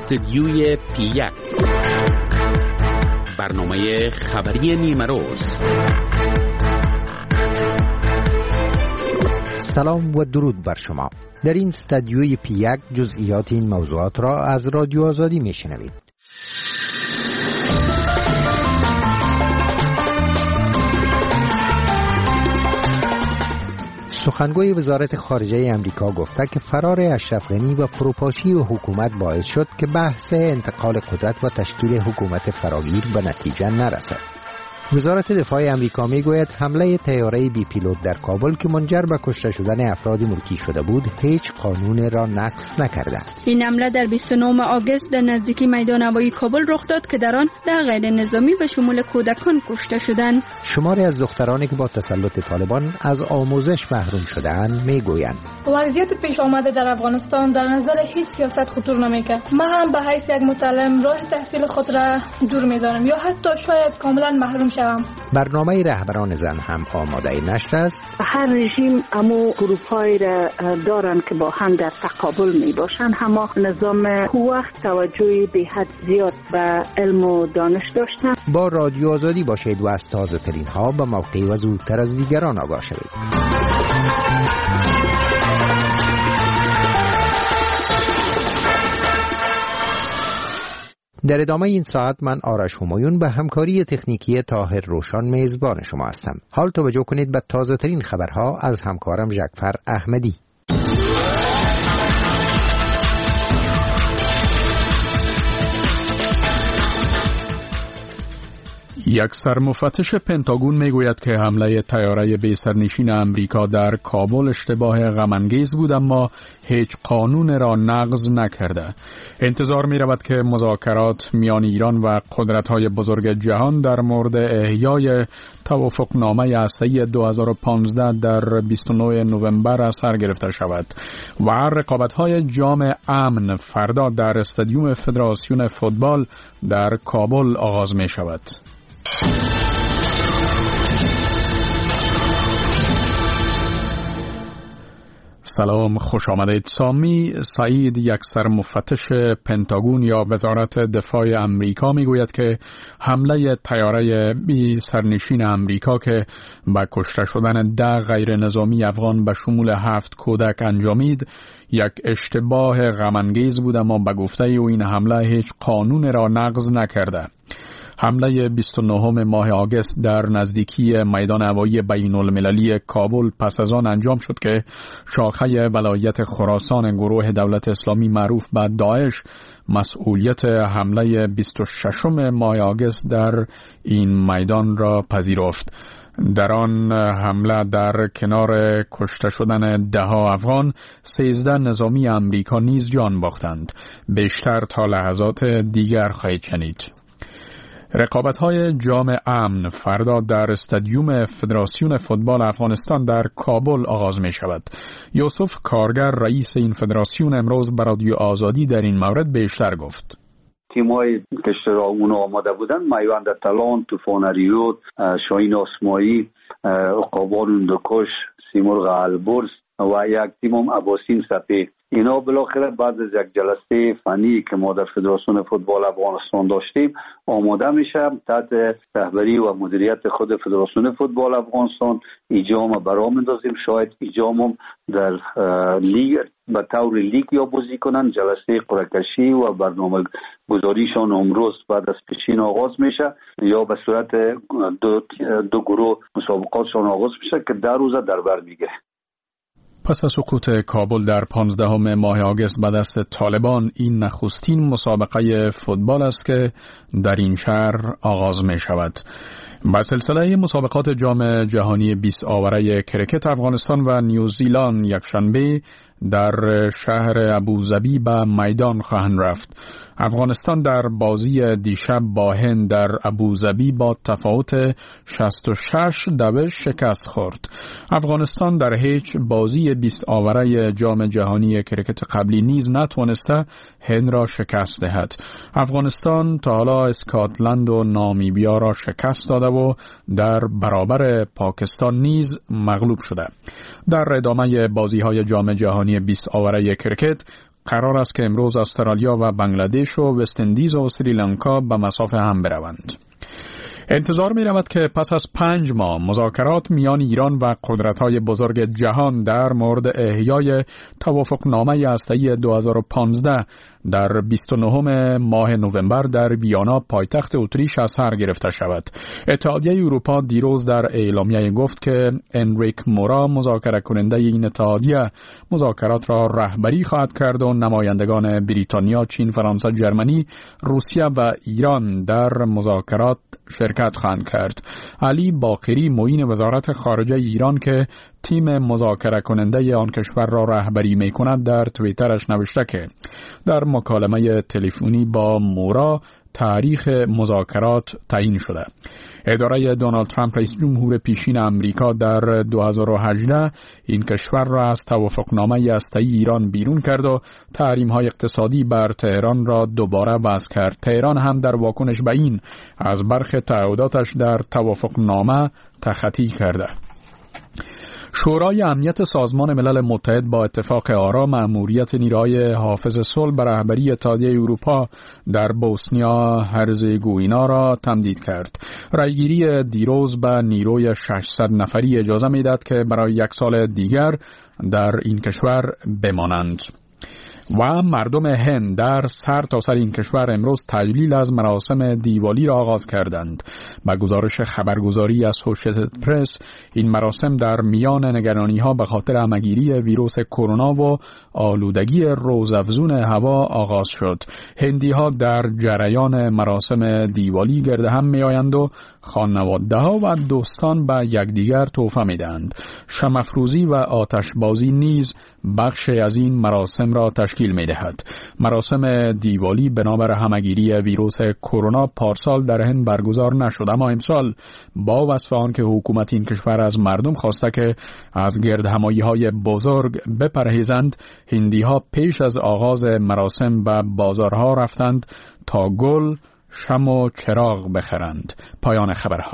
استدیوی پی1 برنامه خبری نیمه روز. سلام و درود بر شما. در این استدیوی پی1 جزئیات این موضوعات را از رادیو آزادی میشنوید. سخنگوی وزارت خارجه امریکا گفته که فرار اشرف غنی و فروپاشی و حکومت باعث شد که بحث انتقال قدرت و تشکیل حکومت فراگیر به نتیجه نرسد. وزارت دفاع امریکا میگوید حمله طیاره بی پیلوت در کابل که منجر به کشته شدن افراد ملکی شده بود هیچ قانون را نقض نکرده. این حمله در 29 آگوست در نزدیکی میدان هوایی کابل رخ داد که در آن 10 غیر نظامی به شمول کودکان کشته شدند. شماری از دخترانی که با تسلط طالبان از آموزش محروم شده‌اند میگویند وضعیت پیش آمده در افغانستان در نظر هیچ سیاست خطور نمی‌کند. من هم به حیث یک متعلم راه تحصیل خود را دور می‌دانم یا حتی شاید کاملا محروم شوم. برنامه رهبران زن هم آماده نشر است. هر رژیم امو گروپ‌هایی را دارند که با هم در تقابل میباشند، اما نظام وقت توجهی به حد زیاد به علم و دانش داشتند. با رادیو آزادی باشید و از تازه ترین ها به موقع و زودتر از دیگران آگاه شوید. در ادامه این ساعت من آرش همایون به همکاری تکنیکی طاهر روشان میزبان شما هستم. حال توجه کنید به تازه ترین خبرها از همکارم جعفر احمدی. یک سرمفتش پنتاگون میگوید که حمله طیاره بی سرنشین امریکا در کابل اشتباه غم‌انگیز بود اما هیچ قانون را نقض نکرده. انتظار می رود که مذاکرات میان ایران و قدرت‌های بزرگ جهان در مورد احیای توافقنامه هسته‌ای 2015 در 29 نوامبر از سر گرفته شود و رقابت‌های جام امن فردا در استادیوم فدراسیون فوتبال در کابل آغاز می شود. سلام، خوش آمدید. سامی سعید، یک سرمفتش پنتاگون یا وزارت دفاع امریکا میگوید که حمله طیاره بی سرنشین امریکا که با کشته شدن 10 غیر نظامی افغان به شمول 7 کودک انجامید یک اشتباه غم‌انگیز بود اما به گفته او این حمله هیچ قانون را نقض نکرده. حمله 29 ماه آگوست در نزدیکی میدان هوایی بین المللی کابل پس از آن انجام شد که شاخه ولایت خراسان گروه دولت اسلامی معروف به داعش مسئولیت حمله 26 ماه آگوست در این میدان را پذیرفت. در آن حمله در کنار کشته شدن 10 افغان 13 نظامی امریکا نیز جان باختند. بیشتر تا لحظات دیگر خواهید شنید. رقابت‌های جام امن فردا در استادیوم فدراسیون فوتبال افغانستان در کابل آغاز می شود. یوسف کارگر رئیس این فدراسیون امروز به رادیو آزادی در این مورد بیشتر گفت. تیم‌های که اشتراک آماده بودند میوند تالان، طوفان ریود، شاهین آسمایی، عقابان اندکش، سیمرغ البرز و یک تیم هم اباسین سپی. اینا بالاخره بعد از یک جلسه فنی که ما در فدراسیون فوتبال افغانستان داشتیم آماده میشه تحت رهبری و مدیریت خود فدراسیون فوتبال افغانستان ایجام برام اندازیم. شاید ایجام هم در لیگ به طور لیگ یا بازی کنن. جلسه قرعه‌کشی و برنامه گذاریشان امروز بعد از پیشین آغاز میشه یا به صورت دو گروه مسابقاتشان آغاز میشه که 10 روز در بر میگیره. پس از سقوط کابل در 15 ماه آگوست به دست طالبان این نخستین مسابقه فوتبال است که در این شهر آغاز می شود. با سلسله مسابقات جام جهانی 20 آوره کرکت افغانستان و نیوزیلند یکشنبه در شهر ابوظبی به میدان خواهند رفت. افغانستان در بازی دیشب با هند در ابوظبی با تفاوت 66-2 شکست خورد. افغانستان در هیچ بازی 20 آوره جام جهانی کرکت قبلی نیز نتوانسته هند را شکست دهد. افغانستان تا حالا اسکاتلند و نامیبیا را شکست داده و در برابر پاکستان نیز مغلوب شده. در ادامه بازی‌های جام جهانی 20 آوره کرکت قرار است که امروز استرالیا و بنگلادش و وست اندیز و سریلانکا به مصاف هم بروند. انتظار می رود که پس از 5 ماه مذاکرات میان ایران و قدرت‌های بزرگ جهان در مورد احیای توافقنامه هسته‌ای 2015 در 29 ماه نوامبر در ویانا پایتخت اتریش از سر گرفته شود. اتحادیه اروپا دیروز در اعلامیه گفت که انریک مورا مذاکره کننده این اتحادیه مذاکرات را رهبری خواهد کرد و نمایندگان بریتانیا، چین، فرانسه، جرمنی، روسیه و ایران در مذاکرات شرکت خواهند کرد. علی باقری معین وزارت خارجه ایران که تیم مذاکره کننده آن کشور را رهبری می کند در توییترش نوشته که در مکالمه تلفنی با مورا تاریخ مذاکرات تعیین شده. اداره دونالد ترامپ رئیس جمهور پیشین امریکا در 2018 این کشور را از توافقنامه هسته‌ای ایران بیرون کرد و تحریم‌های اقتصادی بر تهران را دوباره وضع کرد. تهران هم در واکنش به این از برخی تعهداتش در توافقنامه تخطی کرده. شورای امنیت سازمان ملل متحد با اتفاق آرا مأموریت نیروهای حافظ صلح به رهبری اتحادیه اروپا در بوسنیا هرزگوینا را تمدید کرد. رأیگیری دیروز به نیروی 600 نفری اجازه میداد که برای 1 سال دیگر در این کشور بمانند. و مردم هند در سر تا سر این کشور امروز تجلیل از مراسم دیوالی را آغاز کردند. با گزارش خبرگزاری اسوسییتد پرس این مراسم در میان نگرانی‌ها به خاطر همه‌گیری ویروس کرونا و آلودگی روزافزون هوا آغاز شد. هندی‌ها در جریان مراسم دیوالی گرد هم می‌آیند و خانواده‌ها و دوستان به یکدیگر تحفه می‌دهند. شمع‌افروزی و آتشبازی نیز بخشی از این مراسم را تشکیل می‌دهد. مراسم دیوالی بنابر همه‌گیری ویروس کرونا پارسال در هند برگزار نشد، اما امسال با وصف آن که حکومت این کشور از مردم خواسته که از گردهمایی‌های بزرگ بپرهیزند، هندی‌ها پیش از آغاز مراسم به بازارها رفتند تا گل، شمع و چراغ بخرند. پایان خبرها.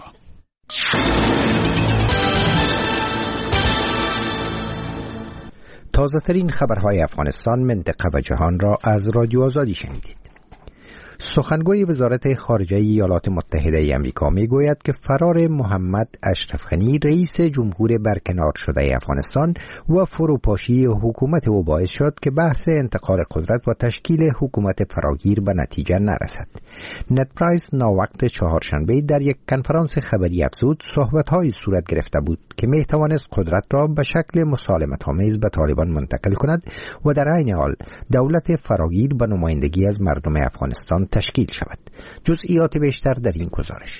تازه ترین خبرهای افغانستان، منطقه و جهان را از رادیو آزادی شنیدید. سخنگوی وزارت خارجه ایالات متحده ای آمریکا میگوید که فرار محمد اشرف غنی رئیس جمهور برکنار شده افغانستان و فروپاشی حکومت او باعث شد که بحث انتقال قدرت و تشکیل حکومت فراگیر به نتیجه نرسد. نت پرایس ناوقت چهارشنبه در یک کنفرانس خبری افزود صحبت‌های صورت گرفته بود که میتوانست قدرت را به شکل مسالمت‌آمیز به طالبان منتقل کند و در عین حال دولت فراگیر به نمایندگی از مردم افغانستان تشکیل شود. جزئیات بیشتر در این گزارش.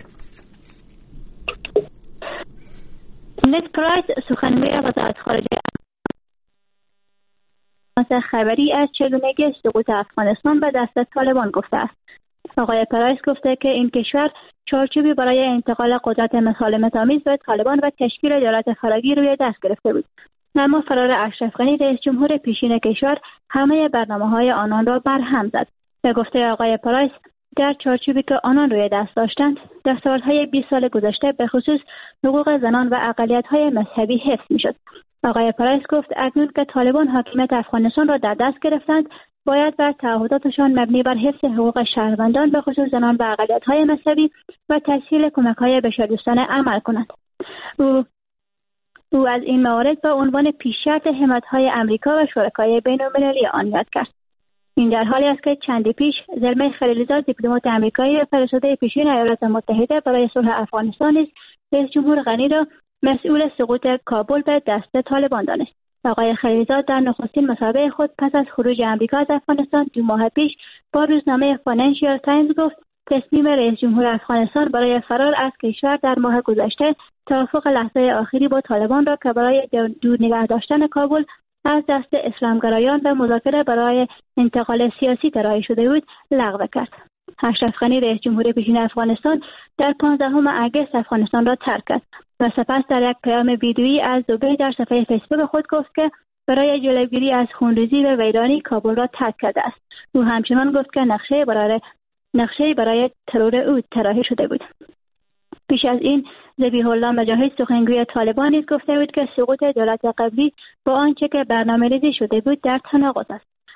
نت پرایس سخنگوی وزارت خارجه خبری از چگونگی سقوط افغانستان به دست طالبان گفته است. آقای پرایس گفته که این کشور چارچوبی برای انتقال قدرت مسالمت‌آمیز به طالبان و تشکیل دولت فراگیر روی دست گرفته بود. اما فرار اشرف غنی رئیس جمهور پیشین کشور همه برنامه‌های آنان را برهم زد. به گفته آقای پرایس، در چارچوبی که آنان روی دست داشتند، در سالهای 20 سال گذشته به خصوص حقوق زنان و اقلیت‌های مذهبی حفظ می‌شد. آقای پرایس گفت اکنون که طالبان حاکمیت افغانستان را در دست گرفتند، باید بر تعهداتشان مبنی بر حفظ حقوق شهروندان به خصوص زنان و اقلیت‌های مذهبی و تسهیل کمک‌های بشردوستانه عمل کنند. او از این موارد به عنوان پیش‌شرط همت‌های آمریکا و شرکای بین‌المللی آن یاد کرد. این در حالی است که چندی پیش زلمه خلیلزاد دیپلمات آمریکایی فرستاده پیشین ایالات متحده برای صلح افغانستان نیز رئیس جمهور غنی را مسئول سقوط کابل به دست طالبان دانست. آقای خلیلزاد در نخستین مصاحبه خود پس از خروج آمریکا از افغانستان 2 ماه پیش با روزنامه فاینانشیال تایمز گفت تصمیم رئیس جمهور افغانستان برای فرار از کشور در ماه گذشته توافق لحظه آخری با طالبان را که برای دور نگه داشتن کابل از دست اسلامگرایان و مذاکره برای انتقال سیاسی طراحی شده بود لغو کرد. اشرف غنی رئیس جمهور پیشین افغانستان در 15 اگست افغانستان را ترک کرد و سپس در یک پیام ویدیویی از دبی در صفحه فیسبوک خود گفت که برای جلوگیری از خونریزی و ویرانی کابل را ترک کرده است. او همچنان گفت که نقشه برای ترور او طراحی شده بود. پیش از این ذبیح الله مجاهد سخنگوی طالبان نیز گفته بود که سقوط دولت قبلی با آنچه که برنامه‌ریزی شده بود در تناقض است.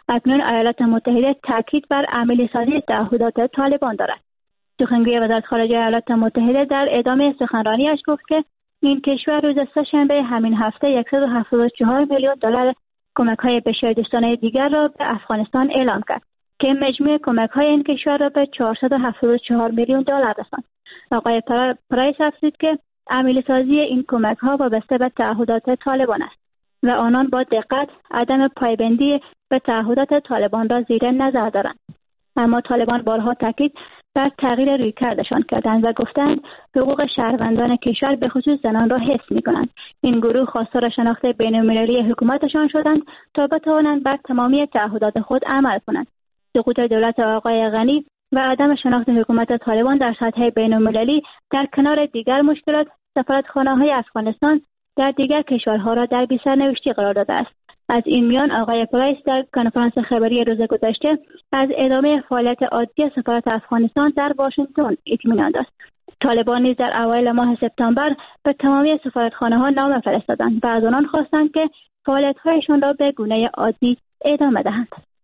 اکنون ایالات متحده تاکید بر عملی سازی تعهدات طالبان دارد. سخنگوی وزارت خارجه ایالات متحده در ادامه سخنرانیش گفت که این کشور روز سه‌شنبه همین هفته 174 میلیون دلار کمک‌های بشردوستانه دیگر را به افغانستان اعلام کرد که مجموع کمک‌های این کشور را به 474 میلیون دلار رساند. آقای پرایس افزود که عملی سازی این کمک‌ها وابسته به تعهدات طالبان است و آنان با دقت عدم پایبندی به تعهدات طالبان را زیر نظر دارند. اما طالبان بارها تاکید بر تغییر رویکردشان کردند و گفتند حقوق شهروندان کشور به خصوص زنان را حفظ می‌کنند. این گروه خواستار شناخت بین‌المللی حکومتشان شدند تا بتوانند بر تمامی تعهدات خود عمل کنند. سقوط دولت آقای غنی و عدم شناخت حکومت طالبان در سطح بین‌المللی در کنار دیگر مشکلات سفارتخانه‌های افغانستان در دیگر کشورها را در بی‌سرنوشتی قرار داده است. از این میان آقای پرایس در کنفرانس خبری روز گذشته از ادامه فعالیت عادی سفارت افغانستان در واشنگتن اطمینان داشت. طالبان نیز در اوایل ماه سپتامبر به تمامی سفارتخانه‌ها نامه فرستادند و از آنان خواستند که فعالیت‌هایشان را به گونه عادی ادامه دهند.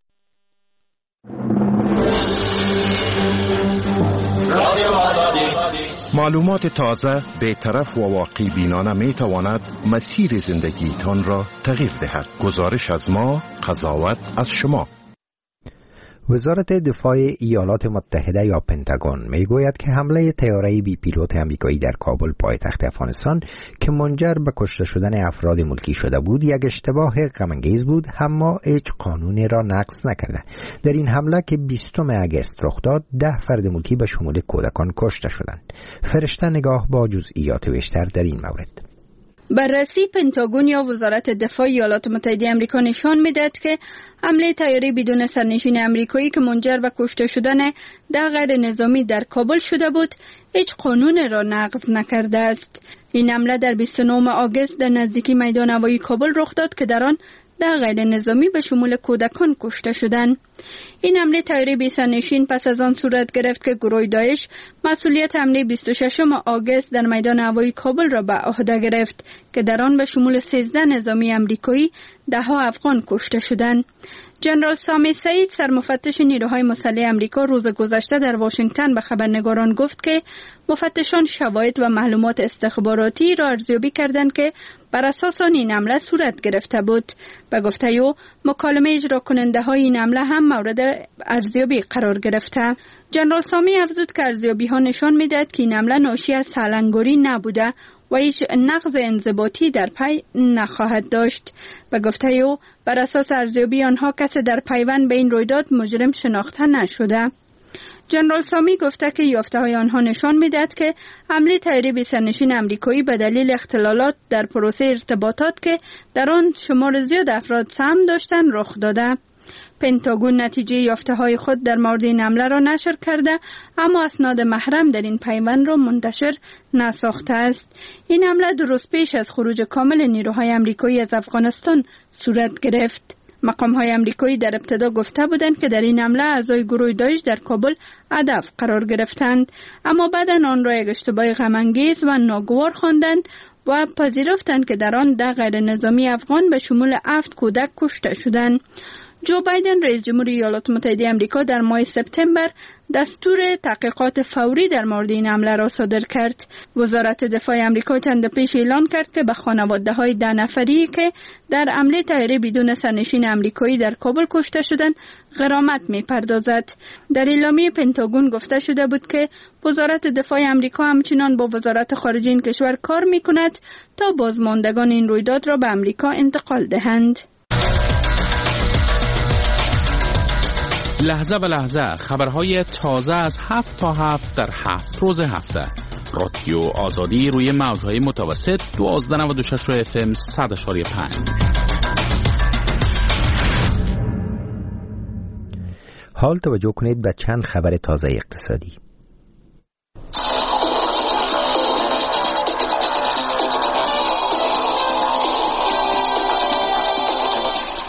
معلومات تازه، بی‌طرف و واقع بینانه می تواند مسیر زندگیتان را تغییر دهد. گزارش از ما، قضاوت از شما. وزارت دفاع ایالات متحده یا پنتاگون میگوید که حمله طیاره بی پیلوت آمریکایی در کابل پایتخت افغانستان که منجر به کشته شدن افراد ملکی شده بود یک اشتباه غم‌انگیز بود، اما هیچ قانونی را نقض نکرده. در این حمله که 20 اگست رخ داد 10 فرد ملکی به شمول کودکان کشته شدند. فرشته نگاه با جزئیات بیشتر در این مورد. بررسی پنتاگون یا وزارت دفاع ایالات متحده آمریکا نشان می‌دهد که حمله طیاره بدون سرنشین آمریکایی که منجر به کشته شدن 10 غیر نظامی در کابل شده بود، هیچ قانون را نقض نکرده است. این حمله در 29 آگوست در نزدیکی میدان هوایی کابل رخ داد که در آن 10 غیر نظامی به شمول کودکان کشته شدند. این حمله طیاره بی سرنشین پس از آن صورت گرفت که گروه داعش مسئولیت حمله 26 آگوست در میدان هوایی کابل را به عهده گرفت که در آن به شمول 13 نظامی آمریکایی 10 افغان کشته شدند. جنرال سامی سعید سرمفتش نیروهای مسلح آمریکا روز گذشته در واشنگتن به خبرنگاران گفت که مفتشان شواهد و معلومات استخباراتی را ارزیابی کردند که بر اساس آن این حمله صورت گرفته بود. به گفته او مکالمه اجرا کننده های این حمله هم مورد ارزیابی قرار گرفته. جنرال سامی افزود که ارزیابی ها نشان می‌دهد که این حمله ناشی از سالنگاری نبوده و هیچ نقض انضباطی در پی نخواهد داشت. به گفته او بر اساس ارزیابی آنها کسی در پیوند به این رویداد مجرم شناخته نشده. جنرال سامی گفته که یافته‌های آنها نشان می‌دهد که حمله طیاره بی سرنشین آمریکایی به دلیل اختلالات در پروسه ارتباطات که در آن شمار زیاد افراد سهم داشتند رخ داده. پنتاگون نتیجه یافته‌های خود در مورد این حمله را نشر کرده، اما اسناد محرم در این پیوند را منتشر نساخته است. این حمله درست پیش از خروج کامل نیروهای آمریکایی از افغانستان صورت گرفت. مقام‌های آمریکایی در ابتدا گفته بودند که در این حمله اعضای گروه داعش در کابل هدف قرار گرفتند، اما بعداً آن را یک اشتباه غم‌انگیز و ناگوار خواندند و پذیرفتند که در آن 10 غیر نظامی افغان به شمول 7 کودک کشته شدند. جو بایدن رئیس جمهور ایالات متحده آمریکا در ماه سپتامبر دستور تحقیقات فوری در مورد این حمله را صادر کرد. وزارت دفاع آمریکا چند پیش اعلان کرد که به خانواده‌های 10 نفری که در حمله طیاره بدون سرنشین آمریکایی در کابل کشته شدند غرامت می‌پردازد. در اعلامیه پنتاگون گفته شده بود که وزارت دفاع آمریکا همچنان با وزارت خارجه این کشور کار می‌کند تا بازماندگان این رویداد را به آمریکا انتقال دهند. لحظه به لحظه خبرهای تازه از 7 تا 7 در 7 روز هفته. رادیو آزادی روی موجهای متوسط 1296 FM 100.5. حال توجه کنید به چند خبر تازه اقتصادی.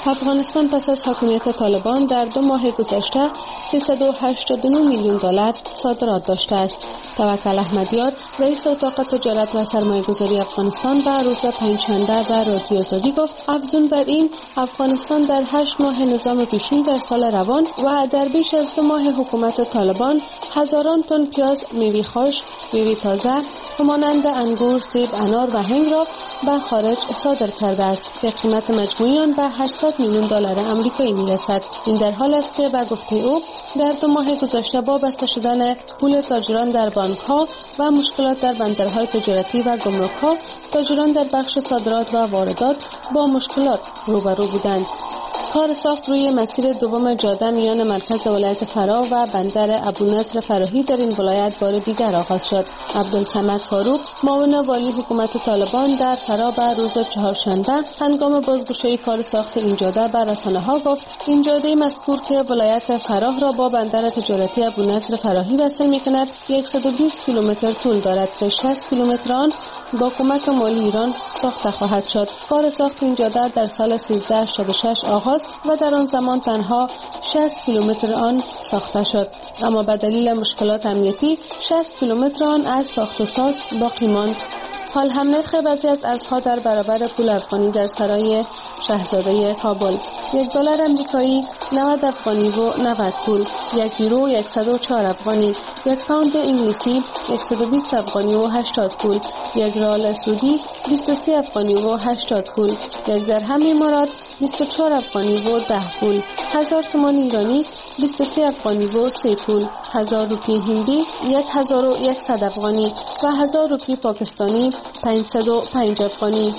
افغانستان پس از حاکمیت طالبان در 2 ماه گذشته 389 میلیون دلار صادرات داشته است. توکل احمدیار رئیس اتاق تجارت و سرمایه‌گذاری افغانستان به روز پنجشنبه در رادیو آزادی گفت افزون بر این افغانستان در 8 ماه نظام پیشین در سال روان و در بیش از 2 ماه حکومت طالبان هزاران تن پیاز، میوه خشک، میوه تازه همانند انگور، سیب، انار و هنگ را به خارج صادر کرده است که قیمت مجموعی آن به 800 میلیون دلار آمریکایی میرسد. این در حال است که به گفته او در 2 ماه گذشته با بسته شدن پول تاجران در بانک‌ها و مشکلات در بندرهای تجارتی و گمرک‌ها، تاجران در بخش صادرات و واردات با مشکلات روبرو بودند. کار ساخت روی مسیر دوم جاده میان مرکز ولایت فرا و بندر ابونصر فراهی در این ولایت بار دیگر آغاز شد. عبدالصمد فاروق، معاون والی حکومت طالبان در فرا به روز چهارشنبه هنگام بازگشایی کار ساخت این جاده به رسانه‌ها گفت این جاده مذکور که ولایت فراه را با بندر تجارتی ابونصر فراهی وصل می‌کند 120 کیلومتر طول دارد که 60 کیلومتر آن با کمک مالی ایران ساخته خواهد شد. کار ساخت این جاده در سال 1386 آغاز و در آن زمان تنها 60 کیلومتر آن ساخته شد، اما به دلیل مشکلات امنیتی 60 کیلومتر آن از ساخت و ساز باقی ماند. حال هم نرخ بعضی از ارزها در برابر پول افغانی در سرای شاهزاده کابل: $1 آمریکایی 90 افغانی و 90 پول، 1 یورو 104 افغانی، 1 پوند انگلیسی 120 افغانی و 80 پول، 1 ریال سعودی 23 افغانی و 80 پول، 1 درهم امارات 24 افغانی و 10 پول، 1000 تومان ایرانی 23 افغانی و 3 پول، 1000 روپی هندی 1100 افغانی و 1000 روپی پاکستانی 505 افغانی.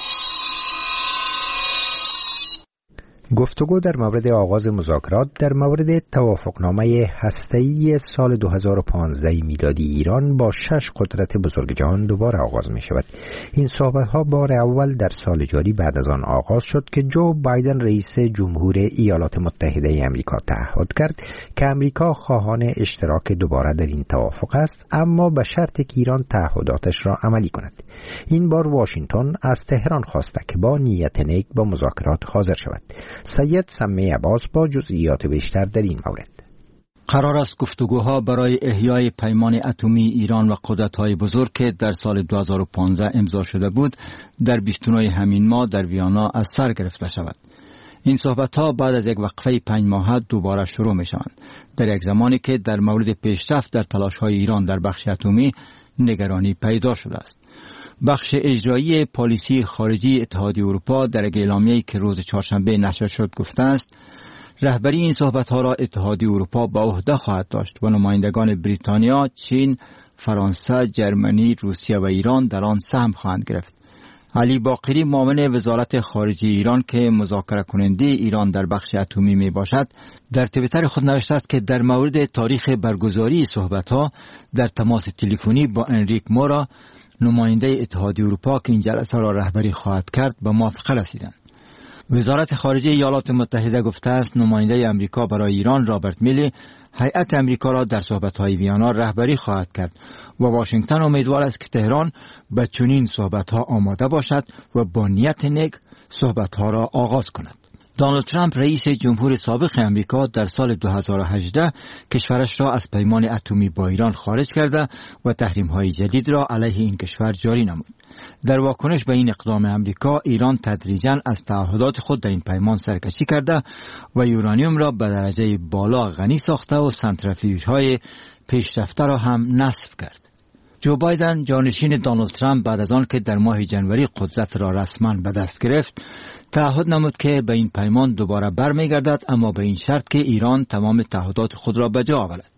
گفتگو در مورد آغاز مذاکرات در مورد توافقنامه هسته‌ای سال 2015 میلادی ایران با 6 قدرت بزرگ جهان دوباره آغاز می شود. این صحبت‌ها بار اول در سال جاری بعد از آن آغاز شد که جو بایدن رئیس جمهور ایالات متحده آمریکا تعهد کرد که آمریکا خواهان اشتراک دوباره در این توافق است، اما به شرطی که ایران تعهداتش را عملی کند. این بار واشنگتن از تهران خواسته که با نیت نیک با مذاکرات حاضر شود. سید سمی عباس با جزئیات بیشتر در این مورد. قرار است گفتگوها برای احیای پیمان اتمی ایران و قدرت‌های بزرگ که در سال 2015 امضا شده بود در 29 همین ماه در ویانا از سر گرفته شود. این صحبت‌ها بعد از یک وقفه 5 ماهه دوباره شروع می‌شوند، در یک زمانی که در مورد پیشرفت در تلاش‌های ایران در بخش اتمی نگرانی پیدا شده است. بخش اجرایی پالیسی خارجی اتحادیه اروپا در یک اعلامیه‌ای که روز چهارشنبه نشر شد گفته است رهبری این صحبت‌ها را اتحادیه اروپا به عهده خواهد داشت و نمایندگان بریتانیا، چین، فرانسه، جرمنی، روسیه و ایران در آن سهم خواهند گرفت. علی باقری، معاون وزارت خارجه ایران که مذاکره کننده ایران در بخش اتمی می باشد، در توییتر خود نوشته است که در مورد تاریخ برگزاری صحبت‌ها در تماس تلفنی با انریک مورا، نماینده اتحادیه اروپا که این جلسه را رهبری خواهد کرد، به موافقه رسیدند. وزارت خارجه ایالات متحده گفته است نماینده امریکا برای ایران رابرت میلی هیئت امریکا را در صحبت‌های ویانا رهبری خواهد کرد و واشنگتن امیدوار است که تهران به چنین صحبت‌ها آماده باشد و با نیت نیک صحبت‌ها را آغاز کند. دونالد ترامپ رئیس جمهور سابق امریکا در سال 2018 کشورش را از پیمان اتمی با ایران خارج کرده و تحریم‌های جدید را علیه این کشور جاری نمود. در واکنش به این اقدام امریکا، ایران تدریجاً از تعهدات خود در این پیمان سرکشی کرده و یورانیوم را به درجه بالا غنی ساخته و سنتریفیوژهای پیشرفته را هم نصب کرد. جو بایدن، جانشین دونالد ترامپ، بعد از آن که در ماه ژانویه قدرت را رسما به دست گرفت، تعهد نمود که به این پیمان دوباره برمیگردد، اما به این شرط که ایران تمام تعهدات خود را به جا آورد.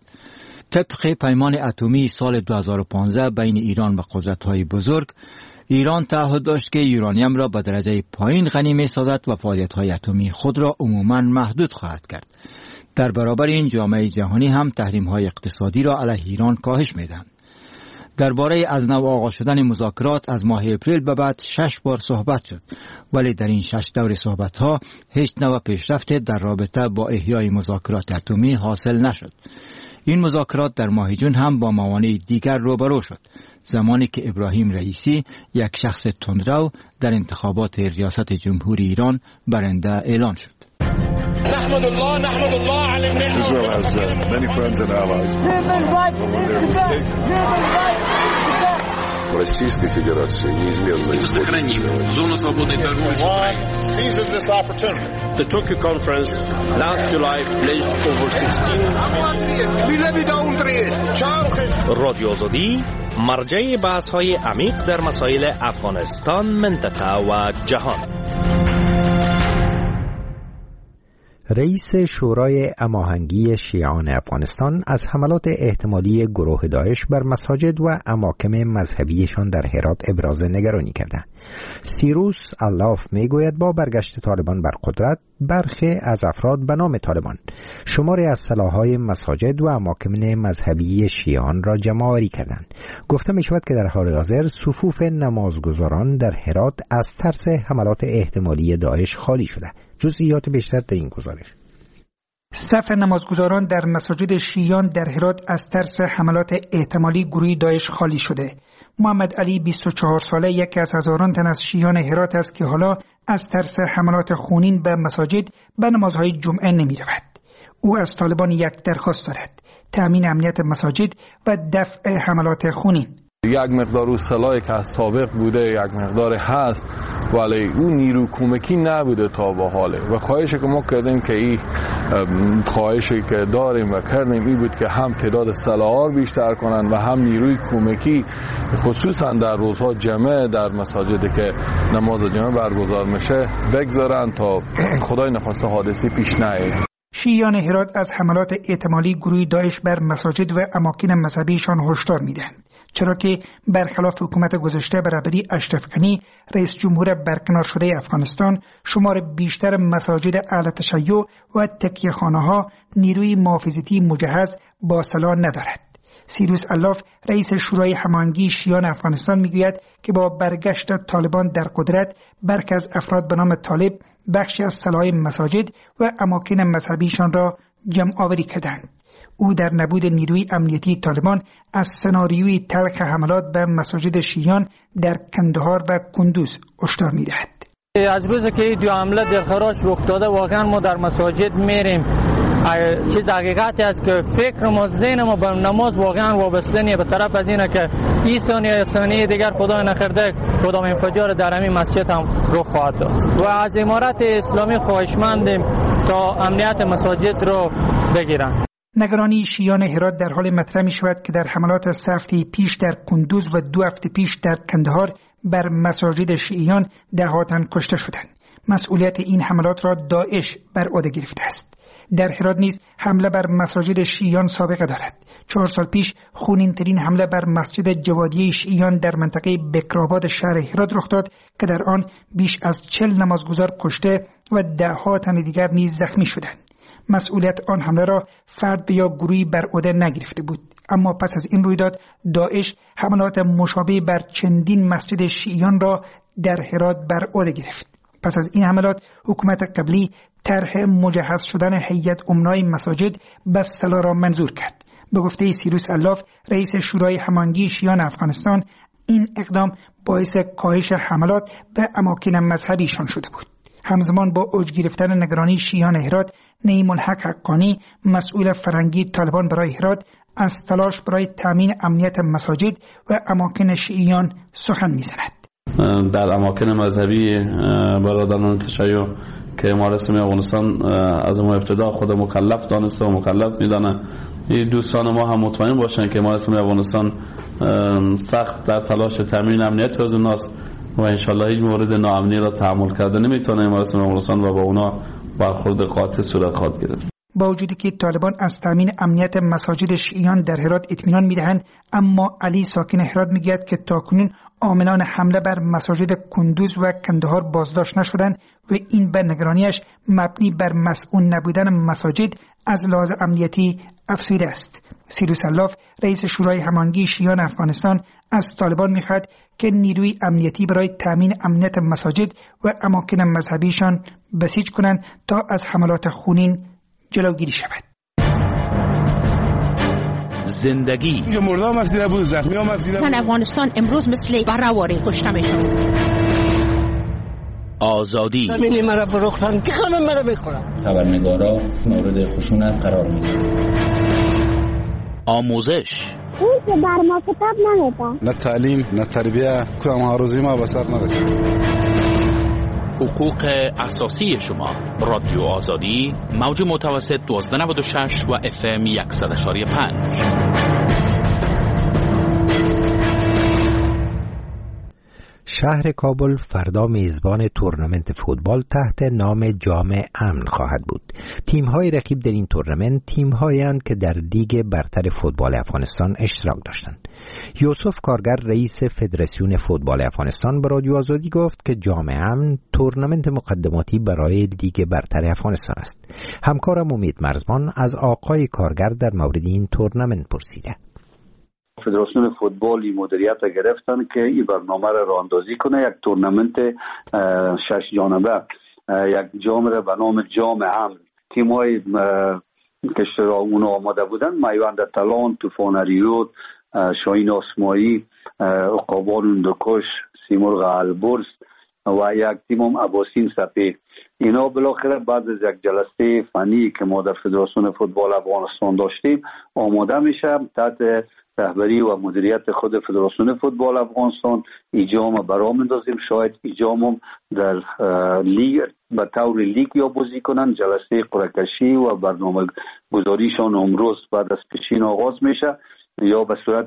طبق پیمان اتمی سال 2015 بین ایران و قدرت‌های بزرگ، ایران تعهد داشت که یورانیم را به درجه پایین غنی می‌سازد و فعالیت‌های اتمی خود را عموماً محدود خواهد کرد. در برابر این، جامعه جهانی هم تحریم‌های اقتصادی را علیه ایران کاهش می‌دهد. درباره از نو آغاز شدن مذاکرات از ماه اپریل به بعد 6 بار صحبت شد، ولی در این 6 دور صحبت‌ها هیچ نوع پیشرفت در رابطه با احیای مذاکرات اتمی حاصل نشد. این مذاکرات در ماه جون هم با موانع دیگر روبرو شد، زمانی که ابراهیم رئیسی، یک شخص تندرو، در انتخابات ریاست جمهوری ایران برنده اعلان شد. نحمد الله على النعمة. Israel has many friends and allies. Российской Федерации неизменно сохраним зону свободной торговли с Украиной. Seizes this opportunity. The Tokyo conference last July pledged over 16. رادیو آزادی مرجع بحث‌های عمیق در مسائل افغانستان، منطقه و جهان. رئیس شورای هماهنگی شیعان افغانستان از حملات احتمالی گروه داعش بر مساجد و اماکن مذهبیشان در هرات ابراز نگرانی کرده. سیروس الاف میگوید با برگشت طالبان بر قدرت، برخی از افراد به نام طالبان شماری از سلاح‌های مساجد و اماکن مذهبی شیعان را جمع‌آوری کردند. گفته می‌شود که در حال حاضر صفوف نمازگزاران در هرات از ترس حملات احتمالی داعش خالی شده. جزئیات بیشتر در این گزارش. صف نمازگزاران در مساجد شیعیان در هرات از ترس حملات احتمالی گروه داعش خالی شده. محمد علی 24 ساله یکی از هزاران تن از شیعیان هرات است که حالا از ترس حملات خونین به مساجد به نمازهای جمعه نمی رود. او از طالبان یک درخواست دارد: تأمین امنیت مساجد و دفع حملات خونین. یک مقدار او سلاحی که سابق بوده یک مقدار هست، ولی اون نیرو کمکی نبوده تا به حاله و خواهشی که ما کردیم که این خواهشی که داریم و کردیم این بود که هم تعداد سلاح بیشتر کنن و هم نیروی کمکی خصوصا در روزها جمعه در مساجدی که نماز جمعه برگزار میشه بگذارن تا خدای نخواسته حادثی پیش نیاد. شیعیان هرات از حملات احتمالی گروه داعش بر مساجد و اماکن مذهبیشان هشدار میدهند، چرا که برخلاف حکومت گذشته به رهبری اشرف غنی رئیس جمهور برکنار شده افغانستان، شمار بیشتر مساجد اهل تشیع و تکیه‌خانه‌ها نیروی محافظتی مجهز با سلاح ندارد. سیروس الاف رئیس شورای هماهنگی شیعان افغانستان میگوید که با برگشت طالبان در قدرت، برخی از افراد به نام طالب بخشی از سلاح مساجد و اماکن مذهبیشان را جمع آوری کردند. او در نبود نیروی امنیتی طالبان از سناریوی تلخ حملات به مساجد شیعیان در کندهار و کندوز هشدار می‌دهد. از روزی که دو حمله در خراش رخ داده واقعا ما در مساجد میریم. چیز حقیقتی است که فکر ما ذهن ما به نماز واقعا وابسته نیست، به طرف از اینه که این ثانیه دیگر خدای نکرده کدام انفجار در همین مسجد هم رخ خواهد داد و از امارت اسلامی خواهشمندیم تا امنیت مساجد رو بگیرن. نگرانی شیعیان هرات در حال مطرح می شود که در حملات هفته پیش در کندوز و 2 هفته پیش در کندهار بر مساجد شیعیان دهها تن کشته شدند. مسئولیت این حملات را داعش بر عهده گرفته است. در هرات نیز حمله بر مساجد شیعیان سابقه دارد. 4 سال پیش خونین‌ترین حمله بر مسجد جوادیه شیعیان در منطقه بکرآباد شهر هرات رخ داد که در آن بیش از 40 نمازگزار کشته و دهها تن دیگر نیز زخمی شدند. مسئولیت آن حمله را فرد یا گروهی بر عهده نگرفته بود، اما پس از این رویداد داعش حملات مشابه بر چندین مسجد شیعیان را در هرات بر عهده گرفت. پس از این حملات حکومت قبلی طرح مجهز شدن هیئت امنای مساجد به صلاح را منظور کرد. به گفته سیروس الاف رئیس شورای هماهنگی شیعان افغانستان، این اقدام باعث کاهش حملات به اماکن مذهبیشان شده بود. همزمان با اوج گرفتن نگرانی شیعان هرات، نعیم الحق حقانی مسئول فرهنگی طالبان برای هرات از تلاش برای تامین امنیت مساجد و اماکن شیعیان سخن می‌زند. در اماکن مذهبی برادران تشیع که امارت اسلامی افغانستان از ما ابتدا خود مکلف دانسته و مکلف میدانه، این دوستان ما هم مطمئن باشن که امارت اسلامی افغانستان سخت در تلاش تامین امنیت از اوناست و انشالله هیچ مورد ناامنی را تحمل کرده نمیتونه امارت اسلامی افغانستان و با اونا برخورد قاطع صورت خواهد گرفت. با وجودی که طالبان از تامین امنیت مساجد شیعیان در هرات اطمینان میدهند، اما علی ساکن هرات میگوید که تاکنون عاملان حمله بر مساجد کندوز و کندهار بازداشت نشدند و این به نگرانیش مبنی بر مسئول نبودن مساجد از لحاظ امنیتی افزوده است. سیروس الاف رئیس شورای هماهنگی شیعان افغانستان از طالبان میخواد که نیروی امنیتی برای تامین امنیت مساجد و اماکن مذهبیشان بسیج کنند تا از حملات خونین جلوگیری شود. زندگی. اینجا مردم مسئله بود، زخمی ها مسئله بود. افغانستان امروز مثل برآوری کشته میشن. آزادی. همین مرا فروختن که خانم مرا بخورم. خبرنگارا مورد خشونت قرار میگیرن. آموزش. اون که بر ما کتاب نمیده. نه تعلیم، نه تربیه، کدام هاروزی ما به سر نرسید. حقوق اساسی شما. رادیو آزادی، موج متوسط 1296 و FM 100.5. شهر کابل فردا میزبان تورنمنت فوتبال تحت نام جام امن خواهد بود. تیم‌های رقیب در این تورنمنت تیم‌هایی اند که در لیگ برتر فوتبال افغانستان اشتراک داشتند. یوسف کارگر رئیس فدراسیون فوتبال افغانستان به رادیو آزادی گفت که جام امن تورنمنت مقدماتی برای لیگ برتر افغانستان است. همکارم امید مرزبان از آقای کارگر در مورد این تورنمنت پرسیده. فدراسیون فوتبالی مدیریت گرفتن که این برنامه را راهاندازی کنه، یک تورنمنت 6 جانبه، یک جام را به نام جام امن. تیم‌های که اون آماده بودن میوند تلان، طوفان ریود، شاهین آسمایی، عقابان اندکش، سیمرغ البرز و یک تیم عباسین سپید. اینا بالاخره بعد از یک جلسه فنی که ما در فدراسیون فوتبال افغانستان داشتیم آماده میشه تحت رهبری و مدیریت خود فدراسیون فوتبال افغانستان ایجام برام اندازیم. شاید ایجام در لیگ به طور لیگ یا بازی کنن. جلسه قرعه‌کشی و برنامه گذاریشان امروز بعد از پیشین آغاز میشه یا به صورت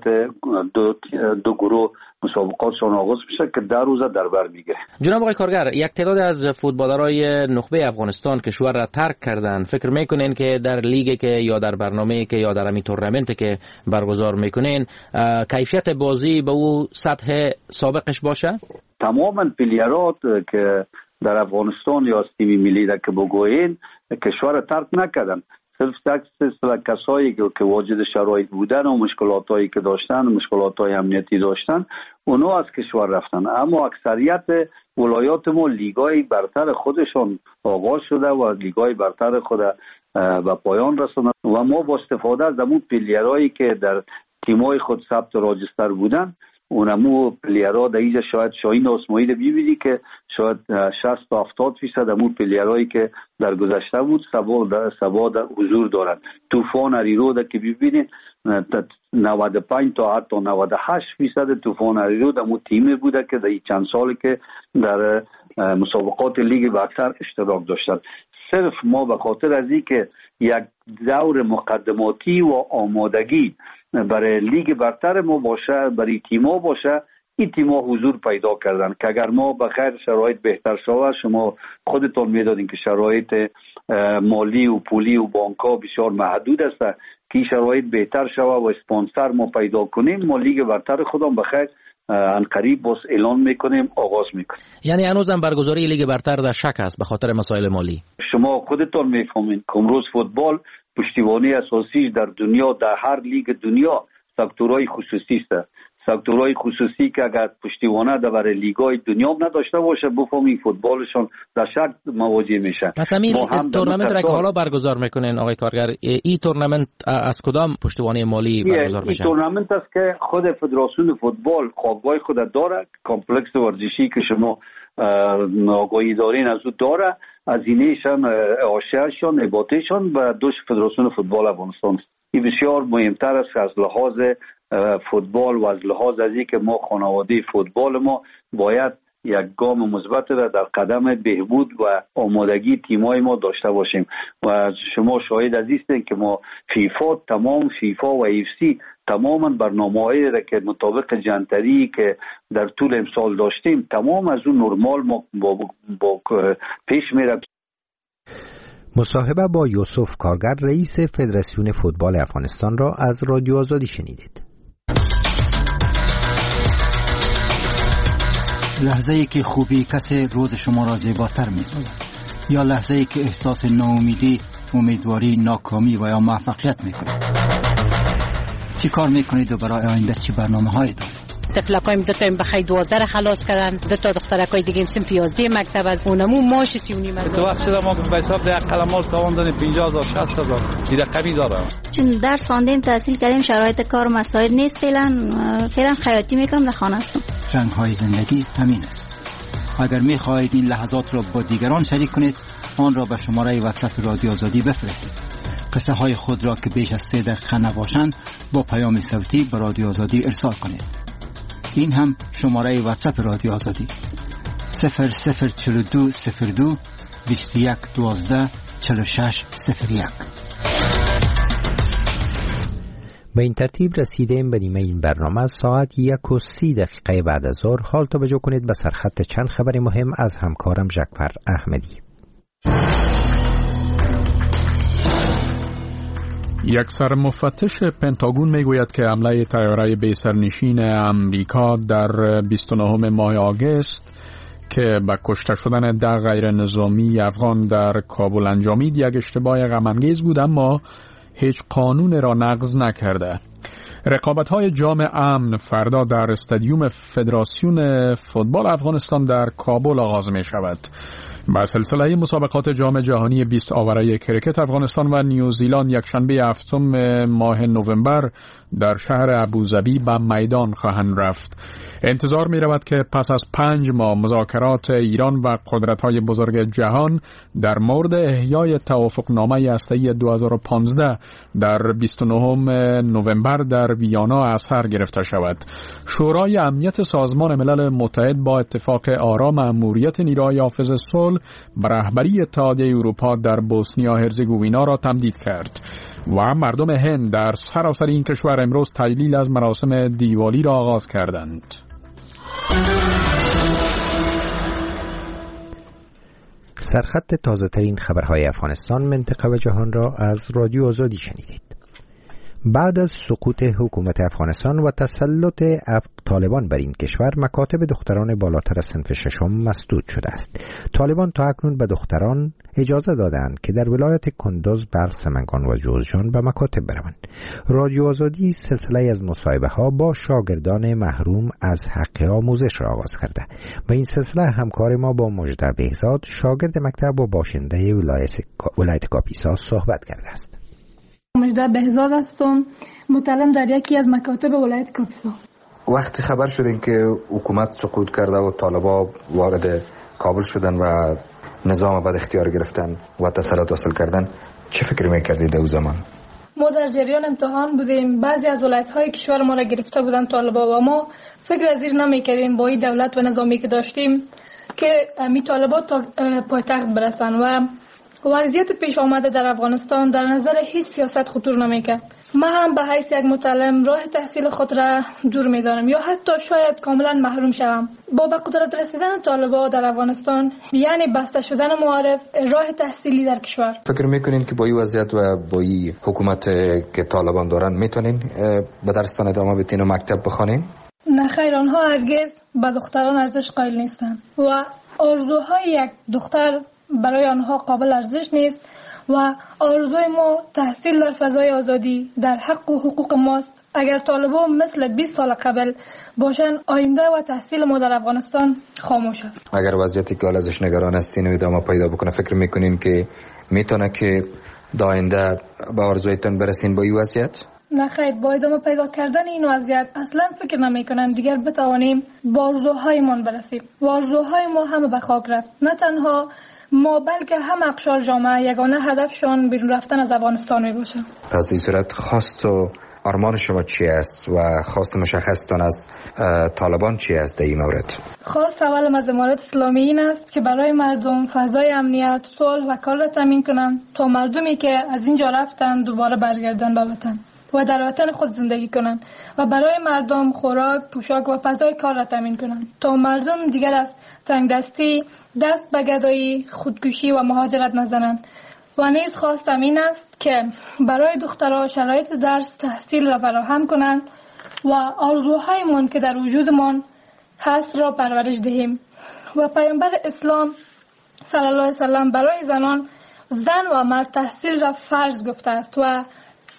دو گروه مسابقاتشان آغاز میشه که در روزه در بر میگیره. جناب آقای کارگر، یک تعداد از فوتبالرای نخبه افغانستان که شور را ترک کردن، فکر میکنین که در لیگ که یا در برنامه که یا در همین تورنمنت که برگزار میکنین کیفیت بازی به او سطح سابقش باشه؟ تماما پلیرات که در افغانستان یا از تیم ملی که بگوین کشور ترک نکردن، صرف کسایی که واجد شرایط بودن و مشکلاتایی که داشتن، مشکلاتای امنیتی داشتن، اونا از کشور رفتن. اما اکثریت ولایات ما لیگای برتر خودشون آغاز شده و لیگای برتر خود به پایان رسوندن و ما با استفاده از اون پلیرایی که در تیمای خود ثبت راجستر بودن، اونمو پلیرها در اینجا شاید شاهین آسمایی رو ببینی که شاید 60 تا 70% امو پلیرهایی که در گذشته بود سبا در حضور دارند. طوفان ریرود که ببینید 95 تا حتی 98% طوفان ریرود امو تیمی بوده که در این چند سالی که در مسابقات لیگ برتر اشتراک داشتند. صرف ما به خاطر از این که یک دور مقدماتی و آمادگی برای لیگ برتر ما باشه، برای تیم‌ها باشه، این تیم‌ها حضور پیدا کردن که اگر ما به خیر شرایط بهتر شود، شما خودتون میدادین که شرایط مالی و پولی و بانک‌ها بسیار محدود است، که شرایط بهتر شود و اسپانسر ما پیدا کنیم، ما لیگ برتر خودم به خیر انقریب باز اعلان میکنیم، آغاز میکنیم. یعنی هنوزم برگزاری لیگ برتر در شک است به خاطر مسائل مالی؟ شما خودتون میفهمین که امروز فوتبال پشتیبانی اساسی در دنیا، در هر لیگ دنیا سکتورهای خصوصی است. سکتورهای خصوصی که اگر پشتیبانه در لیگ‌های دنیا نداشته باشه، بفهمین فوتبالشون در شک مواجه میشه. پس همین تورنمنت را که حالا برگزار میکنین آقای کارگر، این تورنمنت از کدام پشتیبانی مالی برگزار میشه؟ این تورنمنت است که خود فدراسیون فوتبال خوابگاه خود داره، کامپلکس ورزشی که شما آگاهی دارین از او داره، از اینیشان آشیاشون اباتشون به دوش فدراسیون فوتبال افغانستان. این بسیار مهمتر است از لحاظ فوتبال و از لحاظ از اینکه ما خانواده فوتبال ما باید یک گام مثبت را در قدم بهبود و آمادگی تیمای ما داشته باشیم و شما شاهد از هستید که ما فیفا و ایفسی تماما برنامه‌هایی را که مطابق جنتری که در طول امسال داشتیم تمام از اون نرمال ما با پیش میره. مصاحبه با یوسف کارگر رئیس فدراسیون فوتبال افغانستان را از رادیو آزادی شنیدید. لحظه‌ای که خوبی کسی روز شما را زیباتر می‌سازد، یا لحظه‌ای که احساس ناامیدی، امیدواری، ناکامی و یا موفقیت می‌کند. چی کار می‌کنید و برای آینده چی برنامه‌هایی دارید؟ طفلکایم دو تا بخای 12 خلاص کردن، دو تا دخترکای دیگه صنف 11 مکتب از اونمو ماش 39,000 تو وقت شده ما به حساب ده قلمال تاوان دادیم 50,000 60,000 این رقمی داره. چون درس خواندیم تحصیل کردیم شرایط کار و مسائل نیست، فعلا خیاطی میکنم در خانه هستم. رنگ‌های زندگی همین است. اگر می‌خواهید این لحظات را با دیگران شریک کنید آن را به شماره واتساپ رادیو آزادی بفرستید. قصه های خود را که بیش از 3 دقیقه نباشند با پیام صوتی به رادیو آزادی ارسال کنید. این هم شماره واتساپ رادیو آزادی 004202 21 12 46 01. به این ترتیب رسیدیم به نیمه این برنامه. از ساعت 1:30 بعد از ظهر حال توجه کنید به سرخط چند خبر مهم از همکارم جعفر احمدی. یک سرمفتش پنتاگون میگوید که حمله طیاره بی سرنشین امریکا در 29 ماه آگوست که به کشته شدن 10 غیر نظامی افغان در کابل انجامید یک اشتباه غم‌انگیز بود، اما هیچ قانون را نقض نکرده. رقابت‌های جام امن فردا در استادیوم فدراسیون فوتبال افغانستان در کابل آغاز می شود. با سلسله مسابقات جام جهانی 20 آوره کرکت افغانستان و نیوزیلند یکشنبه 7 ماه نوامبر در شهر ابوظبی به میدان خواهند رفت. انتظار می رود که پس از 5 ماه مذاکرات ایران و قدرت‌های بزرگ جهان در مورد احیای توافقنامه هسته‌ای 2015 در 29 نوامبر در ویانا از سر گرفته شود. شورای امنیت سازمان ملل متحد با اتفاق آرا مأموریت نیروهای حافظ صلح به رهبری اتحادیه اروپا در بوسنیا هرزگوینا را تمدید کرد و مردم هند در سراسر این کشور امروز تجلیل از مراسم دیوالی را آغاز کردند. سرخط تازه ترین خبرهای افغانستان، منطقه و جهان را از رادیو آزادی شنیدید. بعد از سقوط حکومت افغانستان و تسلط طالبان بر این کشور، مکاتب دختران بالاتر از صنف 6 مسدود شده است. طالبان تا اکنون به دختران اجازه دادند که در ولایت کندوز، بلخ، سمنگان و جوزجان به مکاتب بروند. رادیو آزادی سلسله از مصاحبه ها با شاگردان محروم از حق آموزش را آغاز کرده. و این سلسله همکار ما با مجده بهزاد، شاگرد مکتب و باشنده ولایت کاپیسا صحبت کرده است. مجده بهزاد هستم، متعلم در یکی از مکاتب ولایت کاپیسا. وقتی خبر شدین که حکومت سقوط کرده و طالبان وارد کابل شدن و نظام بد اختیار گرفتن و تسلط حاصل کردن، چه فکر میکردید او زمان؟ ما در جریان امتحان بودیم، بعضی از ولایت‌های کشور ما را گرفته بودن طالبان و ما فکر از این نمیکردیم با این دولت و نظامی که داشتیم که می طالبان تا پایتخت برسن و وضعیت پیش آمده در افغانستان در نظر هیچ سیاست خطور نمیکرد. من هم به حیث یک متعلم راه تحصیل خود را دور میدانم یا حتی شاید کاملا محروم شوم. با به قدرت رسیدن طالبان در افغانستان یعنی بسته شدن معارف راه تحصیلی در کشور. فکر میکنین که با این وضعیت و با این حکومت که طالبان دارن میتونین به درستان ادامه بدین و مکتب بخوانین؟ نه خیر، آنها هرگز به دختران ارزش قائل نیستند و آرزوهای یک دختر برای آنها قابل ارزش نیست و آرزوی ما تحصیل در فضای آزادی در حق و حقوق ماست. اگر طالبان مثل 20 سال قبل باشن، آینده و تحصیل ما در افغانستان خاموش است. اگر وضعیتی که ازش نگران هستین و ادامه پیدا بکنه، فکر میکنین که میتونه که در آینده به آرزویتون برسین با این وضعیت؟ نه خیر، با ادامه پیدا کردن این وضعیت اصلا فکر نمی کنم دیگر بتوانیم با آرزوهایمان برسیم. و آرزوهای ما همه به خاک رفت. نه تنها ما بلکه هم اقشار جامعه یگانه هدفشان بیرون رفتن از افغانستان می باشه. پس این صورت خواست و آرمان شما چی است و خواست مشخصتان از طالبان چی است در این مورد؟ خواست اولم از امارت اسلامی این است که برای مردم فضای امنیت، صلح و کار را تامین کنند تا مردمی که از اینجا رفتن دوباره برگردن به وطن و در وطن خود زندگی کنند و برای مردم خوراک، پوشاک و فضای کار را تامین کنند تا مردم دیگر از تنگدستی دست به گدایی، خودکشی و مهاجرت نزنند. و نیز خواستم این است که برای دخترها شرایط درس تحصیل را فراهم کنند و آرزوهایمان که در وجودمان هست را پرورش دهیم. و پیامبر اسلام صلی الله علیه و سلم برای زنان، زن و مرد تحصیل را فرض گفته است و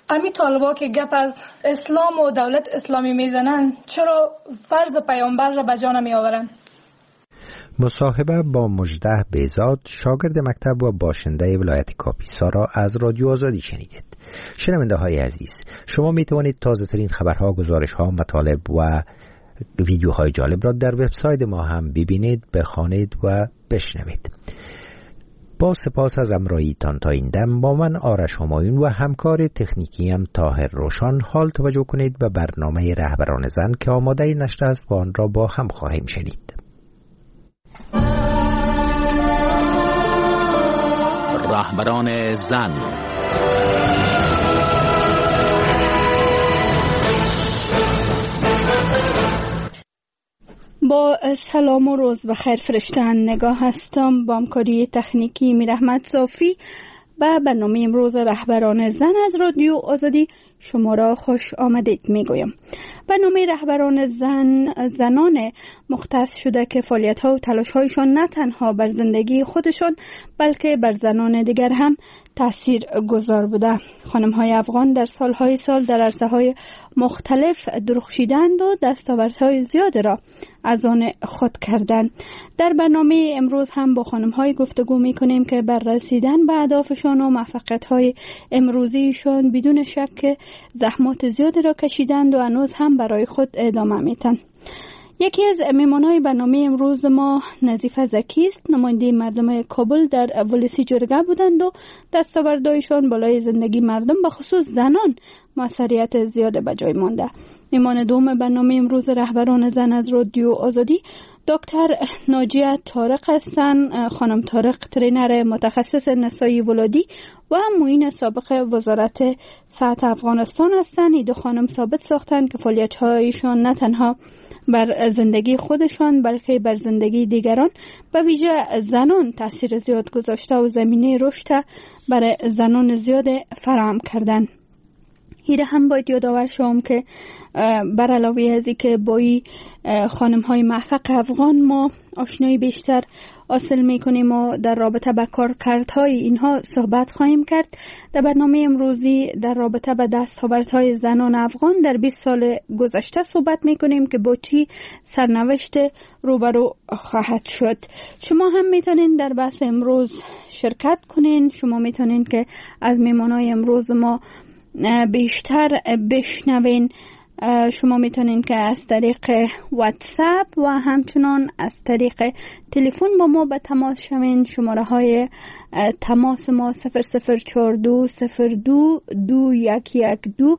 امی طالبا که گپ از اسلام و دولت اسلامی میزنن چرا فرض پیامبر را به جا نمی آورن؟ مصاحبه با مجده بهزاد، شاگرد مکتب و باشنده ولایت کاپیسا را از رادیو آزادی شنیدید. شنونده های عزیز، شما می توانید تازه ترین خبرها، گزارشها، مطالب و ویدیوهای جالب را در وبسایت ما هم ببینید، بخوانید و بشنوید. با سپاس از همراهیتان تا این دم، با من آرش همایون و همکار تکنیکیم طاهر روشان حال توجه کنید به برنامه رهبران زن که آماده نشر است و آن را با هم خواهیم شنید. رهبران زن. با سلام و روز بخیر فرشتن نگاه هستم. با همکاری تکنیکی میرحمت صافی و برنامه امروز رهبران زن از رادیو آزادی شما را خوش آمدید میگویم. برنامه رهبران زنان مختص شده که فعالیت ها و تلاش هایشان نه تنها بر زندگی خودشان بلکه بر زنان دیگر هم تأثیر گذار بوده. خانم های افغان در سالهای سال در عرصه های مختلف درخشیدند و دستاوردهای زیاد را از آن خود کردند. در برنامه امروز هم با خانم های گفتگو می کنیم که بر رسیدن به اهدافشان و موفقیت های امروزیشان بدون شک زحمات زیاد را کشیدند و هنوز هم برای خود ادامه میتن. یکی از میهمانان برنامه امروز ما نظیفه زکی است. نماینده مردم کابل در ولسی جرگه بودند و دستاوردهایشان بالای زندگی مردم به خصوص زنان موثریت زیاد به جای مانده. میهمان دوم برنامه امروز رهبران زن از رادیو آزادی دکتر ناجیه طارق هستند. خانم طارق ترینر متخصص نسایی ولادی و معین سابق وزارت صحت افغانستان هستند. این دو خانم ثابت ساختند که فعالیت‌هایشان نه تنها بر زندگی خودشان بلکه بر زندگی دیگران به ویژه زنان تاثیر زیاد گذاشته و زمینه رشد برای زنان زیاد فراهم کردند. ایره هم باید یادآور شوم که بر علاوه از اینکه با خانم های موفق افغان ما آشنایی بیشتر حاصل میکنیم و در رابطه با کارکردهای اینها صحبت خواهیم کرد. در برنامه امروزی در رابطه با دستاوردهای زنان افغان در 20 سال گذشته صحبت میکنیم که با چی سرنوشت روبرو خواهد شد. شما هم میتونین در بحث امروز شرکت کنین. شما میتونین که از میهمانای امروز ما بیشتر بشنوین. شما میتونین که از طریق واتساپ و همچنان از طریق تلفن با ما به تماس شوین. شماره های تماس ما 0042 02 2112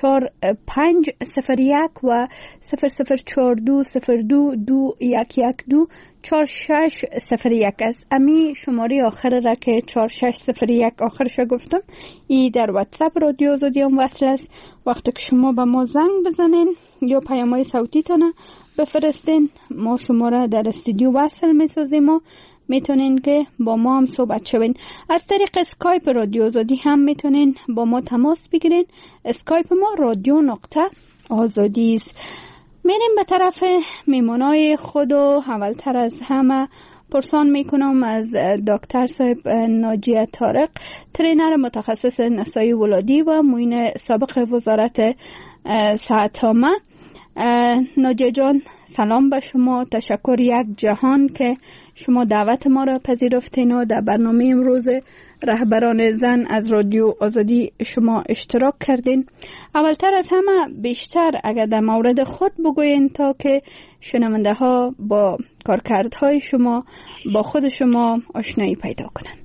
4501 و 0042 02 2112 4601 است. امی شماره آخر را که 4601 آخرش گفتم ای در واتساپ رادیو آزادی هم وصل است. وقتی که شما به ما زنگ بزنین یا پیام‌های صوتی تانه بفرستین ما شما را در استودیو وصل میسازیم و میتونین که با ما هم صحبت شوین. از طریق اسکایپ رادیو آزادی هم میتونین با ما تماس بگیرین. اسکایپ ما رادیو نقطه آزادی است. میریم به طرف میمونای خود و اولتر از همه پرسان میکنم از دکتر صاحب ناجیه طارق ترینر متخصص نسایی ولادی و معین سابق وزارت صحت عامه. ناجیه جان سلام به شما. تشکر یک جهان که شما دعوت ما را پذیرفتین و در برنامه امروز رهبران زن از رادیو آزادی شما اشتراک کردین. اولتر از همه بیشتر اگر در مورد خود بگوین تا که شنونده ها با کارکردهای شما با خود شما آشنایی پیدا کنن.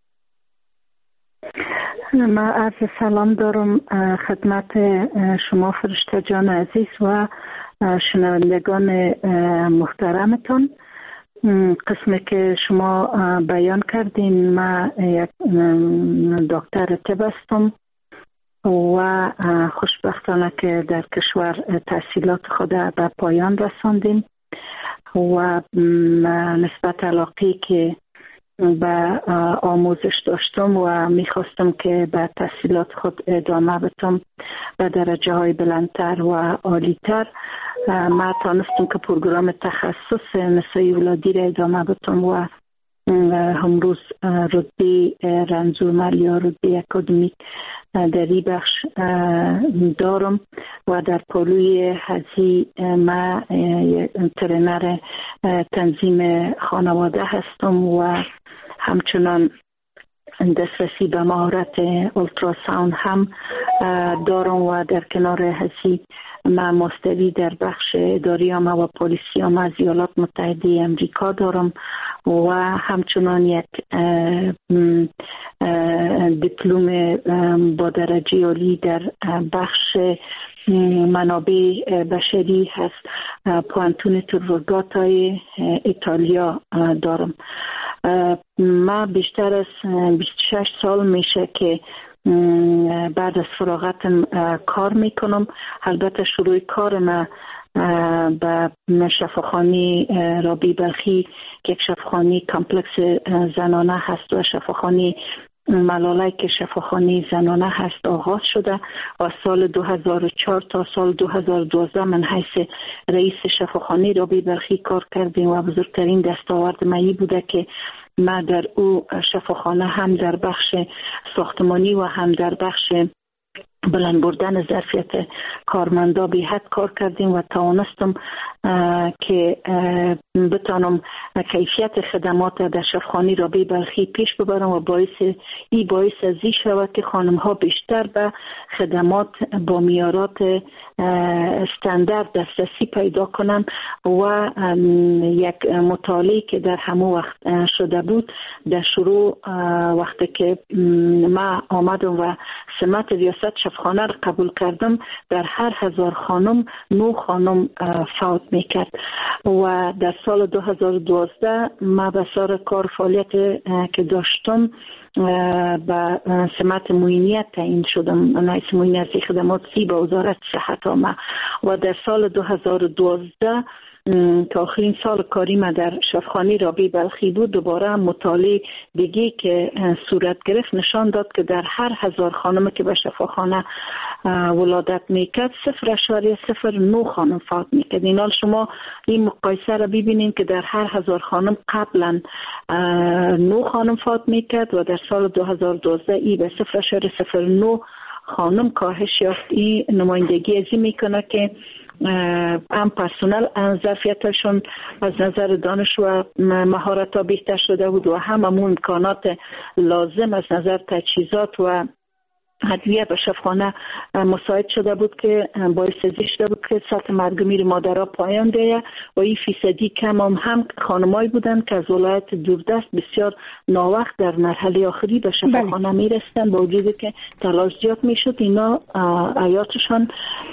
من عرض سلام دارم خدمت شما فرشته جان عزیز و شنوندگان محترمتون. قسمی که شما بیان کردین من یک دکتر طب هستم و خوشبختانه که در کشور تحصیلات خود به پایان رساندیم و نسبت علاقی که به آموزش داشتم و میخواستم که به تحصیلات خود ادامه بدم به درجه های بلندتر و عالیتر. من تانستم که پروگرام تخصص نسایی ولادی را ادامه بدم و امروز رتبه رنزومل یا رتبه اکادمیک در این بخش دارم و در پالوی هزی ما ترینر تنظیم خانواده هستم و همچنان دسترسی به مهارت اولتراساوند هم دارم و در کنار هزی ما ماستری در بخش اداری عامه و پلیسی عامه از ایالات متحده امریکا دارم و همچنان یک دیپلم با درجه عالی در بخش منابع بشری هست پوانتون تورگاتای ایتالیا دارم. ما بیشتر از 26 سال میشه که بعد از فراغتم کار میکنم. البته شروع کار ما به شفاخانه رابی بلخی که یک شفاخانه کامپلکس زنانه هست و شفاخانه ملاله که شفاخانه زنانه هست آغاز شده و سال 2004 تا سال 2012 من حیث رئیس شفاخانه رابی بلخی کار کردیم و بزرگترین دستاورد من بوده که ما در او شفاخانه هم در بخش ساختمانی و هم در بخش بلند بردن ظرفیت کارمندا به حد کار کردیم و توانستم که بتانم کیفیت خدمات در شفاخانه رابی بلخی پیش ببرم و باعث ازی شود که خانم ها بیشتر به خدمات با معیارات استاندارد دسترسی پیدا کنند و یک مطالعه که در همه وقت شده بود در شروع وقتی که ما آمدم و سمت ریاست شفاخانه را قبول کردم در هر 1000 خانم 9 خانم فوت میکرد و در سال 2012 ما به سر کار فعالیت که داشتم به سمت معینیت تعیین شدم. رئیس معینیت خدمات سی به وزارت صحت عامه و در سال 2012 که آخرین سال کاری ما در شفاخانه رابی بلخی بود دوباره مطالعه دیگه که صورت گرفت نشان داد که در هر 1000 خانم که به شفاخانه ولادت میکرد 0.09 خانم فوت میکرد. این حال شما این مقایسه را ببینید که در هر 1000 خانم قبلا 9 خانم فوت میکرد و در سال 2012 ای به 0.09 خانم کاهش یافت. این نمایندگی ازی میکنه که هم پرسنل ظرفیتشون از نظر دانش و مهارت ها بهتر شده بود و هم امکانات لازم از نظر تجهیزات و ادویه به شفاخانه مساعد شده بود که باعث ازی شده بود که سطح مرگ میر مادرها پایان بیاید و این فیصدی کم هم خانمایی بودند که از ولایت دوردست بسیار ناوقت در مرحله آخری به شفاخانه میرسیدند با وجودی که تلاش زیاد میشد اینا حیاتشان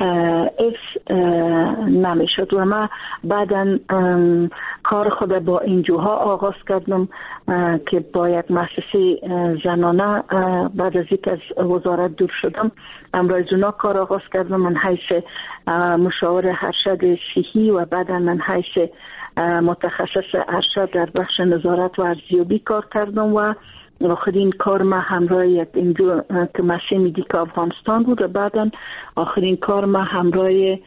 حفظ نمیشد و ما بعدا کار خود با انجوها آغاز کردم که با یک مؤسسه زنانه بعد از اینکه از وزارت دور شدم امروز اونا کار آغاز کردم من حیث مشاور ارشد صحی و بعدا من حیث متخصص ارشد در بخش نظارت و ارزیابی کار کردم و آخرین کار ما همراه یک انجو که مؤسسه مدیک افغانستان بود و بعدا آخرین کار ما همراه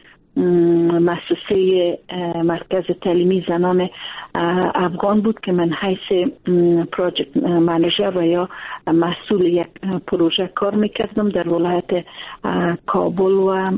مؤسسه مرکز تعلیمی زنان افغان بود که من حیث پروژکت منیجر و یا مسئول یک پروژه کار میکردم در ولایت کابل و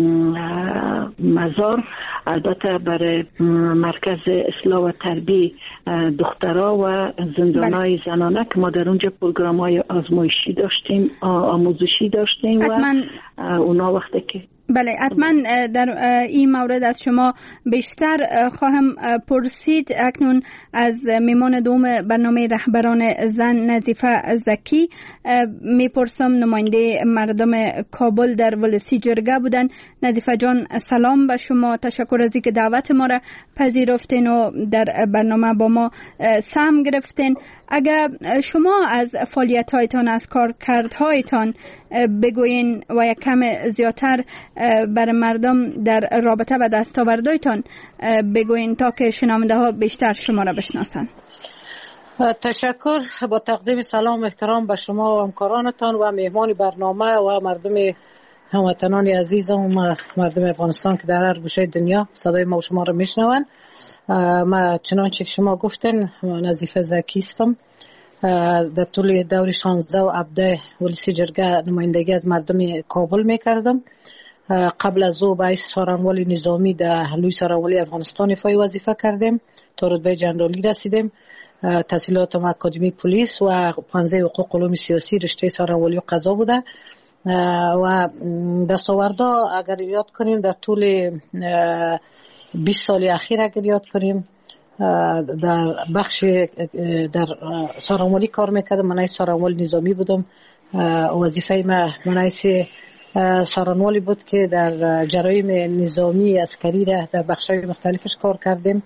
مزار. البته برای مرکز اصلاح و تربیه دخترها و زندانهای زنانه که ما در اونجا پروگرام های آزمایشی داشتیم آموزشی داشتیم و اونا وقتی که بله حتما در این مورد از شما بیشتر خواهم پرسید. اکنون از میمان دوم برنامه رهبران زن نظیفه زکی میپرسم. نماینده مردم کابل در ولسی جرگه بودن. نظیفه جان سلام به شما، تشکر از اینکه دعوت ما را پذیرفتین و در برنامه با ما سهم گرفتین. اگر شما از فعالیت‌هایتان از کارکردهایتان بگوین و یک کم زیادتر برای مردم در رابطه و دستاوردهایتان بگوین تا که شنونده ها بیشتر شما را بشناسند. تشکر. با تقدیم سلام و احترام به شما و همکارانتان و مهمان برنامه و مردم هموطنان عزیزم و مردم افغانستان که در هر گوشه دنیا صدای ما و شما را میشنوند. ما چنانچه که شما گفتین نظیفه زکی هستم. در طول دور 16 و 17 ولسی جرگه نمایندگی از مردم کابل میکردم. قبل از او باعث سارنوالی نظامی در لوی سارنوالی افغانستان ایفای وظیفه کردیم تا رتبه جنرالی رسیدیم. تحصیلاتم اکادمی پلیس و پانزه حقوق علوم سیاسی رشته سارنوالی و قضا بوده و دستاوردها اگر یاد کنیم در طول 20 سال اخیر اگر یاد کنیم در بخش در سارنوالی کار میکردم. من سارنوال نظامی بودم. وظیفه من سارنوالی بود که در جرایم نظامی عسکری در بخش‌های مختلفش کار کردیم.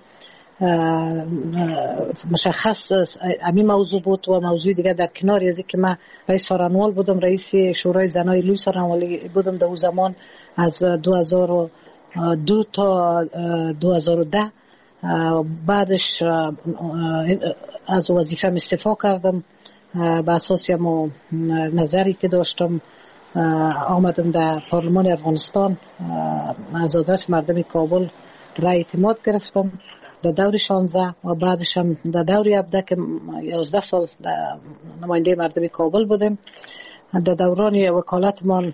مشخص همین موضوع بود و موضوع دیگه در کنار از که من رئیس سارنوال بودم، رئیس شورای زنای لوی سارنوالی بودم در اون زمان از 2002 تا 2010. بعدش از وظیفه استعفا کردم به اساس نظری که داشتم. آمدم در پارلمان افغانستان از آدرس مردم کابل رای اعتماد گرفتم در دور 16 و بعدش هم در دور 17 که 11 سال نماینده مردم کابل بودم. در دوران وکالتمان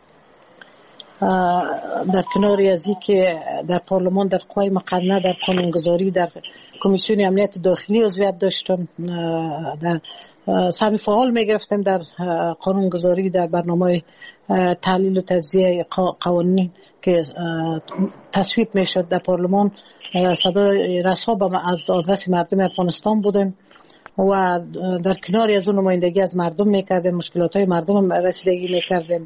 در کناری از که در پارلمان در قوای مقننه در قانونگذاری در کمیسیون امنیت داخلی عضویت داشتم. در سهمی فعال می گرفتم در قانونگذاری در برنامه تحلیل و تجزیه قوانین که تصویب می شد در پارلمان. صدای رسا از آدرس مردم افغانستان بودم و در کناری از اون نمایندگی از مردم می کردم، مشکلات های مردم رسیدگی می کردم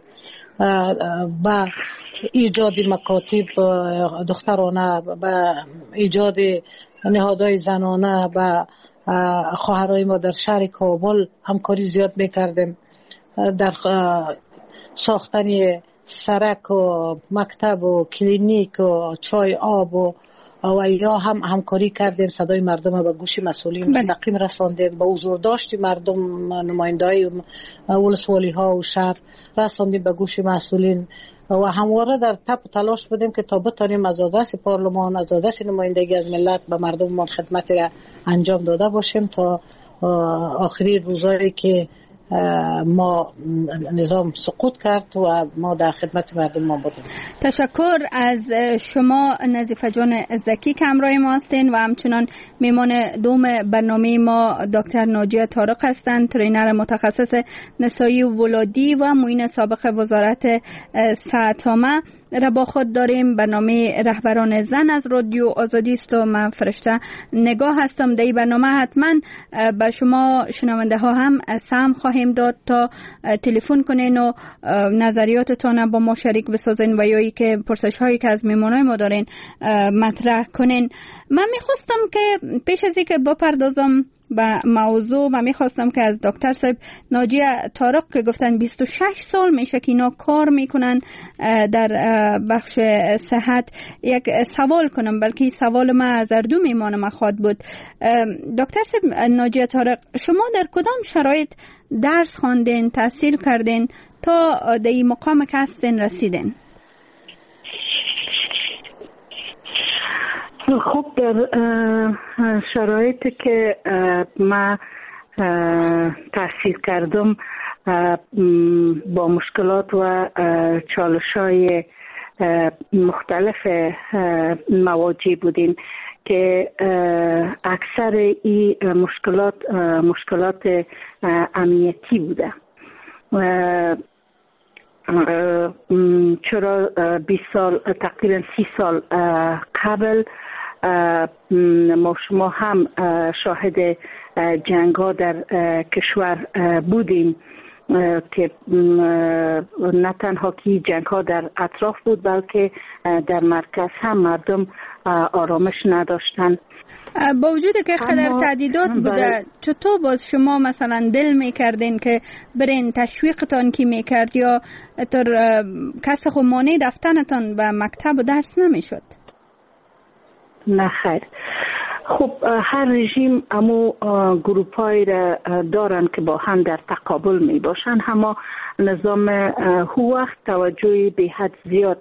با ایجاد مکاتب دخترانه، با ایجاد نهادهای زنانه، با خواهرای ما در شهر کابل همکاری زیاد میکردیم. در ساختن سرک و مکتب و کلینیک و چای آب و یا هم همکاری کردیم. صدای مردم به گوش مسئولین مستقیم رساندیم، به حضور داشتی مردم نماینده‌های ولسوالی ها و شهر رساندیم به گوش مسئولین و همواره در تپ تلاش بودیم که تا بتانیم از آدرس پارلمان، از آدرس نمایندگی از ملت به مردم خدمتی را انجام داده باشیم تا آخری روزایی که ما نظام سقوط کرد و ما در خدمت مردم ما بودیم. تشکر از شما نظیفه جان زکی که همراه ما هستین و همچنان میمان دوم برنامه ما دکتر ناجیه طارق هستند، ترینر متخصص نسایی و ولادی و معین سابق وزارت صحت‌عامه را با خود داریم. برنامه رهبران زن از رادیو آزادی است و من فرشته نگاه هستم. در این برنامه حتما به شما شنونده ها هم سهم خواهیم داد تا تلفن کنین و نظریاتتان با ما شریک بسازین و یا که پرسش هایی که از میمونای ما دارین مطرح کنین. من میخواستم که پیش از اینکه بپردازم به موضوع و میخواستم که از دکتر صاحب ناجیه طارق که گفتن 26 سال میشه که اینا کار میکنن در بخش صحت یک سوال کنم، بلکه سوال ما از اردو میمان ما خواد بود. دکتر صاحب ناجیه طارق، شما در کدام شرایط درس خواندین، تحصیل کردین تا در این مقام که هستین رسیدین؟ خب در شرایطی که ما تحصیل کردم با مشکلات و چالش‌های مختلف مواجه بودیم که اکثر این مشکلات امنیتی بوده. چرا 20 سال تقریبا 30 سال قبل ما هم شاهد جنگ ها در کشور بودیم که نه تنها که جنگ ها در اطراف بود بلکه در مرکز هم مردم آرامش نداشتن. با وجود که قدر تعدیدات بوده، چطور باز شما مثلا دل میکردین که برین؟ تشویقتان کی میکرد یا تر کس خو مانع رفتنتان به مکتب و درس نمیشد؟ نه خیر. خب هر رژیم امو گروپایی را دارن که با هم در تقابل می باشن، اما نظام هو وقت توجهی به حد زیاد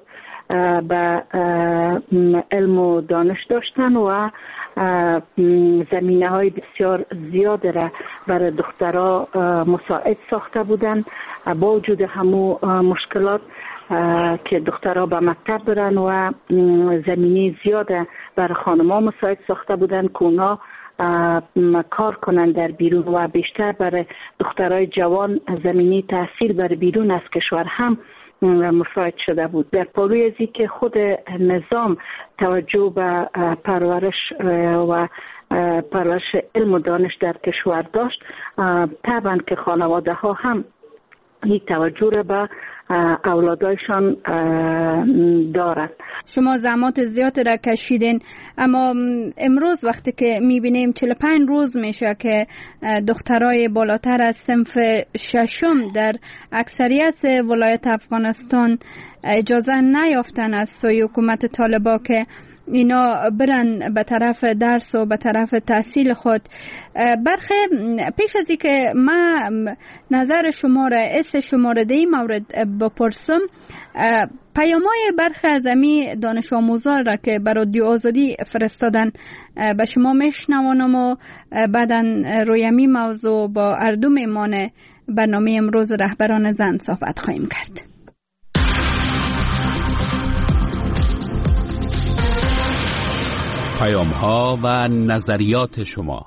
به علم و دانش داشتن و زمینه های بسیار زیاد را برای دخترها مساعد ساخته بودن. با وجود همو مشکلات که دخترها به مکتب برن و زمینه زیاد برای خانم‌ها مساعد ساخته بودن که اونا کار کنن در بیرون و بیشتر برای دخترای جوان زمینه تحصیل برای بیرون از کشور هم مساعد شده بود. در پالوی ازی که خود نظام توجه به پرورش و پرورش علم و دانش در کشور داشت، طبعا که خانواده ها هم این توجه را به اولادایشان دارند. شما زحمات زیاد را کشیدین، اما امروز وقتی که میبینیم 45 روز میشه که دخترای بالاتر از صنف ششم در اکثریت ولایت افغانستان اجازه نیافتن از سوی حکومت طالبا که اینا برن به طرف درس و به طرف تحصیل خود. برخی پیش از اینکه ما نظر شما را اس شما را در این مورد بپرسم، پیام‌های برخی از امی دانش آموزان را که برای رادیو آزادی فرستادن به شما میشنوانم و بعداً روی امی موضوع با اردو میمان برنامه امروز رهبران زن صحبت خواهیم کرد. پیام‌ها و نظریات شما.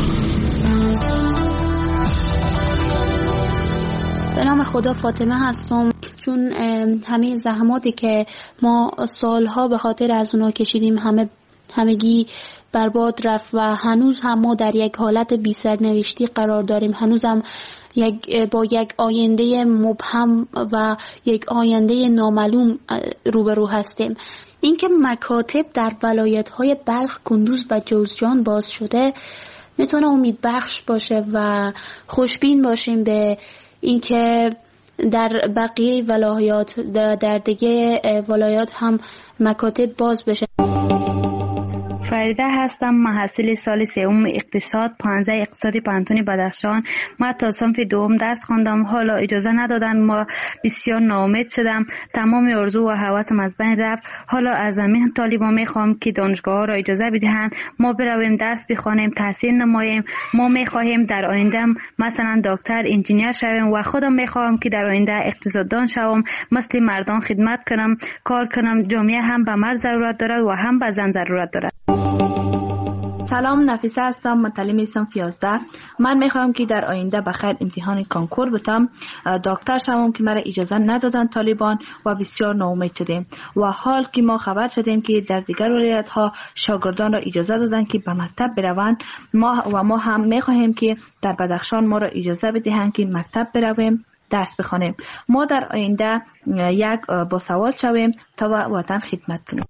به نام خدا فاطمه هستم. چون همه زحماتی که ما سالها به خاطر از اونا کشیدیم همگی برباد رفت و هنوز هم ما در یک حالت بی سرنوشتی قرار داریم. هنوز هم با یک آینده مبهم و یک آینده نامعلوم روبرو هستیم. اینکه مکاتب در ولایت‌های بلخ، کندوز و جوزجان باز شده میتونه امیدبخش باشه و خوشبین باشیم به اینکه در بقیه ولایات در دیگه ولایات هم مکاتب باز بشه. فریده هستم، محصل سال سوم اقتصاد، 15 اقتصادی پانتون بدخشان. ما تا صنف دوم درس خواندم، حالا اجازه ندادن، ما بسیار ناامید شدم، تمام آرزو و هوسم از بین رفت. حالا از همین طالبان میخوام که دانشگاه ها را اجازه بدهند ما برویم درس بخوانیم، تحصیل نماییم. ما میخواهیم در آینده مثلا دکتر، انجینیر شویم و خودم میخوام که در آینده اقتصاددان شوم، مثل مردان خدمت کنم، کار کنم. جامعه هم به مرد ضرورت دارد و هم به زن ضرورت دارد. سلام، نفیسه هستم، متعلم صنف 11. من میخوام که در آینده بخیر امتحان کنکور بتم، دکتر شوم که مرا اجازه ندادن طالبان و بسیار ناامید شدیم. و حال که ما خبر شدیم که در دیگر ولایت ها شاگردان را اجازه دادن که به مکتب بروند، ما هم میخواهیم که در بدخشان ما را اجازه بدهند که مکتب برویم، درس بخوانیم. ما در آینده یک باسواد شویم تا وطن خدمت کنیم.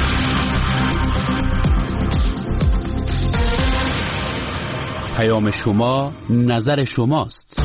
پیام شما نظر شماست.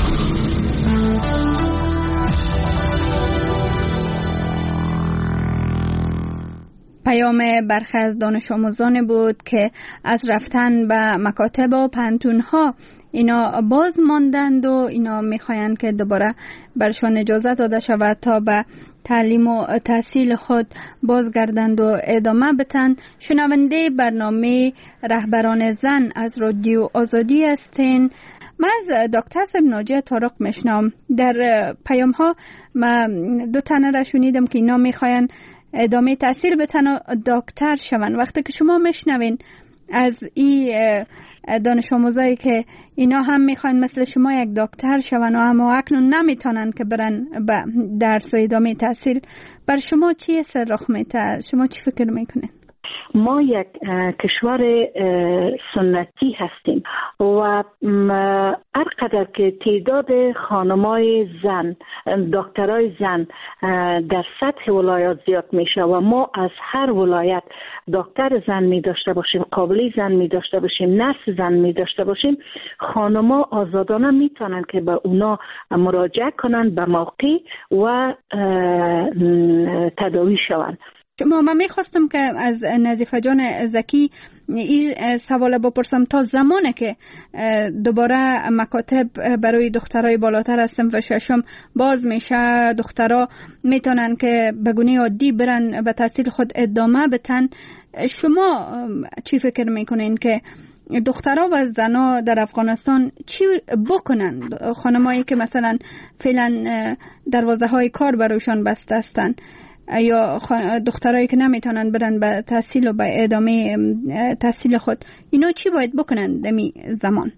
پیام برخی از دانش آموزان بود که از رفتن به مکاتب و پانتون‌ها اینا باز ماندند و اینا میخواین که دوباره برشان اجازه داده شود تا به تعلیم و تحصیل خود بازگردند و ادامه بدن. شنونده برنامه رهبران زن از رادیو آزادی هستین. من از دکتر صاحب ناجی طارق میشنم. در پیام ها من دو تنه را شنیدم که اینا میخواین ادامه تحصیل بدن و دکتر شون. وقتی که شما میشنوین از این دانش آموزایی که اینا هم میخوان مثل شما یک دکتر شون و اما اکنون نمیتونن که برن به درس و ادامه تحصیل، بر شما چی اثر رخ میده؟ شما چی فکر میکنین؟ ما یک کشور سنتی هستیم و هر قدر که تعداد خانمای زن، دکترای زن در سطح ولایات زیاد میشه و ما از هر ولایت دکتر زن می داشته باشیم، قابلی زن می داشته باشیم، نرس زن می داشته باشیم، خانما آزادانه میتونن که به اونا مراجعه کنن به موقع و تداوی شوند. من میخواستم که از نظیفه جان زکی این سوال بپرسم، تا زمانی که دوباره مکاتب برای دخترای بالاتر از صنف ششم باز میشه، دخترها میتونن که به گونه عادی برن به تحصیل خود ادامه بدن، شما چی فکر میکنین که دخترها و زنها در افغانستان چی بکنن؟ خانمایی که مثلا فعلا دروازه های کار برایشان بسته هستن، یا دخترایی که نمیتونن برن به تحصیل و به ادامه تحصیل خود، اینا چی باید بکنن دمی زمان؟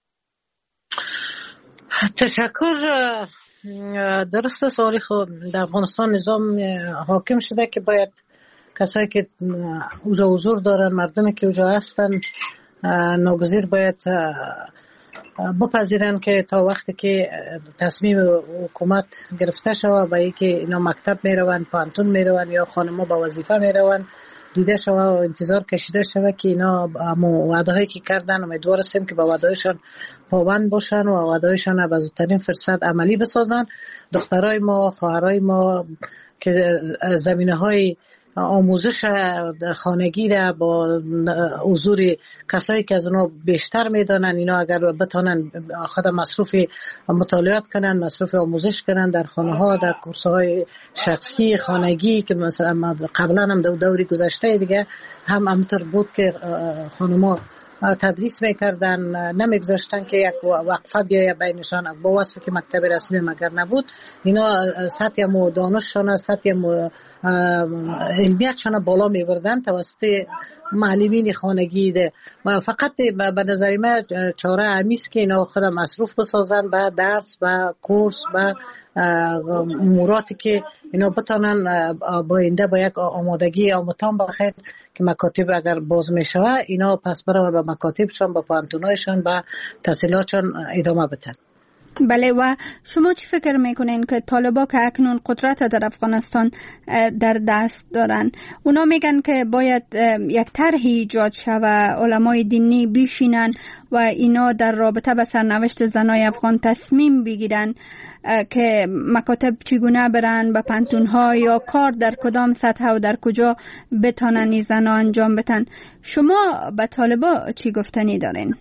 تشکر. درست سوالی خود. در افغانستان نظام حاکم شده که باید کسایی که اوجا حضور دارن، مردمی که اوجا هستن، ناگزیر باید بپذیرن که تا وقتی که تصمیم حکومت گرفته شوه به اینکه اینا مکتب میرون، پانتون میرون یا خانما به وظیفه میرون، دیده شوه و انتظار کشیده شوه که اینا وعده هایی که کردن، امیدوار هستیم که به وعده هایشان پابند باشن و وعده هایشان به زودترین فرصت عملی بسازن. دخترای ما، خواهرای ما که زمینه های آموزش خانگی را با حضور کسایی که از اونا بیشتر میدانن، اینا اگر بتانن خود مصروف مطالعات کنن، مصروف آموزش کنن در خانه ها، در کورس های شخصی خانگی که مثلا قبلا هم دوری گذشته دیگه هم همونطور بود که خانما تدریس میکردن، نمیگذاشتن که یک وقفه بیایه بینشان با وصفی که مکتب رسمی مگر نبود. اینا سطح دانششان، سطح علمیتشان بالا میبردن توسط معلمین خانگی ده. فقط به نظر من چاره همیست که اینا خود مصروف بسازن به درس، به کورس، به اموراتی که اینا بتانن با اینده با یک آمادگی آموزان بخیر که مکاتب اگر باز میشه اینا پس برای به مکاتبشان، به پانتونایشان، به تحصیلاتشان ادامه بدن. بله. و شما چی فکر میکنین که طالبا که اکنون قدرت در افغانستان در دست دارن، اونا میگن که باید یک طرحی ایجاد شود، علمای دینی بیشینن و اینا در رابطه با سرنوشت زنای افغان تصمیم بگیرن که مکاتب چگونه برن، به پانتون‌ها یا کار در کدام سطح و در کجا بتانن این زنا انجام بدن. شما به طالبا چی گفتنی دارین؟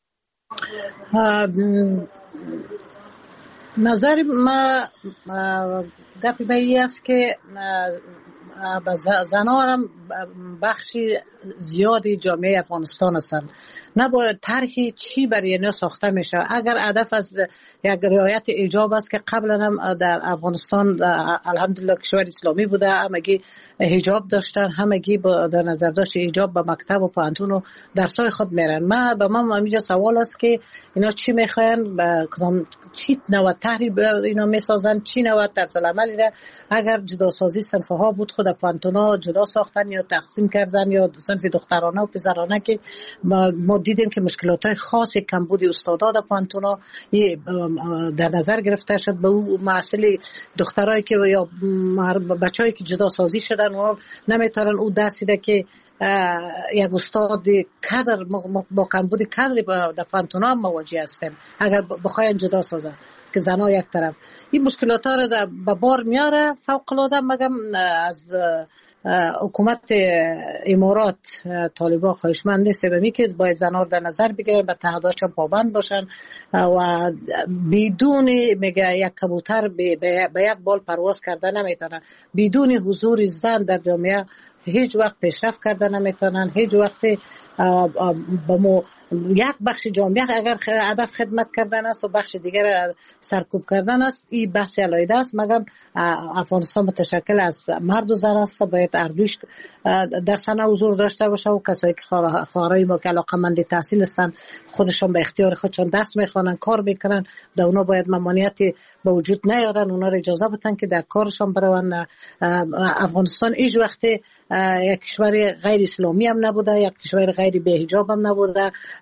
نظر ما گپی به این است که زنان هم بخشی زیادی جامعه افغانستان هستند. نباید طرحی چی برای اینا ساخته میشه. اگر هدف از یک رعایت ایجاب است که قبلا هم در افغانستان الحمدلله کشور اسلامی بوده، همگی حجاب داشتن، همگی در نظر داشت ایجاب به مکتب و پانتون و درسای خود میرن. به من همینجا سوال است که اینا چی میخواین، چی نوع طرحی اینا میسازن، چی نوع طرز عملی را اگر جدا سازی صنفه ها بود خود پانتونا جدا ساختن یا تقسیم کردن یا صنف دخترانه و پسرانه که ما دیدیم که مشکلات های خاص کمبود استادا در پانتونا در نظر گرفته شد. به اون مسئله دخترایی که یا بچه‌ای که جدا سازی شدن و نمیتونن او دستیده که یک استاد کادر با کمبود کادر در پانتونا مواجه هستیم اگر بخواین جدا سازن که زنا یک طرف. این مشکلات ها رو به بار میاره فوق العاده. مگم از حکومت امارات طالبان خواهشمند سبمی که باید زنها در نظر بگیرن، به تعهداتشون پابند باشن و بدون میگه یک کبوتر به یک بال پرواز کرده نمیتونن. بدون حضور زن در جامعه هیچ وقت پیشرفت کرده نمیتونن. هیچ وقت با یک بخش جامعه اگر هدف خدمت کردن است و بخش دیگر سرکوب کردن است، این بحث علیحده است. مگم افغانستان متشکل از مرد و زن است، باید اردوش در سنه حضور داشته باشه و کسایی که خواهرای ما که علاقمند تحصیل هستن خودشون به اختیار خودشون دست میخوانن، کار میکنن، در اونا باید ممانعتی به وجود نیارن، اونا را اجازه بدن که در کارشون برون. افغانستان هیچ وقت یک کشور غیر اسلامی هم نبوده، یک کشور غیر به حجاب هم نبوده.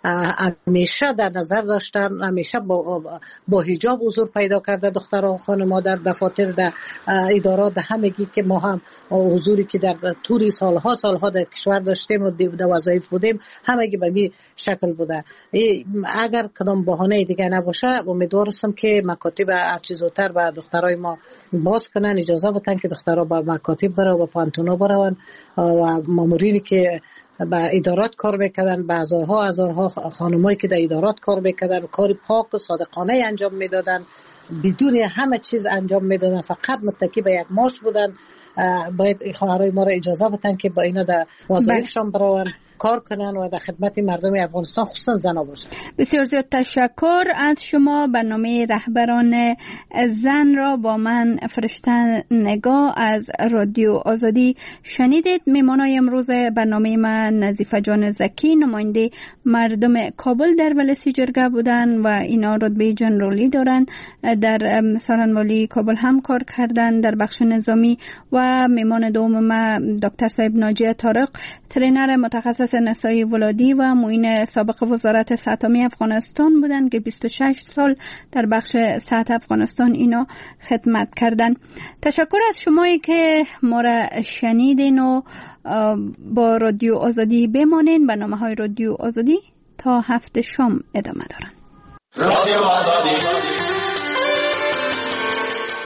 همیشه در نظر داشتن، همیشه با حجاب حضور پیدا کرده دخترها و خانم‌ها در دفاتر، در ادارات، در همگی که ما هم حضوری که در طول سالها در کشور داشتیم و در وظایف بودیم همگی به این شکل بوده. اگر کدام بهانه دیگه نباشه امیدوارم که مکاتب هر چیز زودتر به دخترای ما باز کنن، اجازه بدن که دخترها به مکاتب برن و پانتونا برن و مامورینی که به ادارات کار میکردن، به هزارها خانمایی که در ادارات کار میکردن کار پاک و صادقانه انجام میدادن، بدون همه چیز انجام میدادن، فقط متکی به یک ماش بودن. باید خواهرای ما را اجازه بدن که با اینا در وظایفشان برن کار کنن و در خدمت مردم افغانستان خصوصا زنا باشن. بسیار زیاد تشکر از شما. برنامه رهبران زن را با من فرشته نگاه از رادیو آزادی شنیدید. میمانای امروز برنامه من نظیفه جان زکی، نماینده مردم کابل در ولسی جرگه بودن و اینا رتبه جنرالی دارن، در سالنوالی کابل هم کار کردن در بخش نظامی. و میمان دوم ما دکتر صاحب ناجی طارق، ترینر متخصص نسای ولادی و معین سابق وزارت سطحی افغانستان بودن که 26 سال در بخش سطح افغانستان اینا خدمت کردن. تشکر از شمایی که ما را شنیدین و با رادیو آزادی بمانین. برنامه‌های رادیو آزادی تا هفته شام ادامه دارن. رادیو آزادی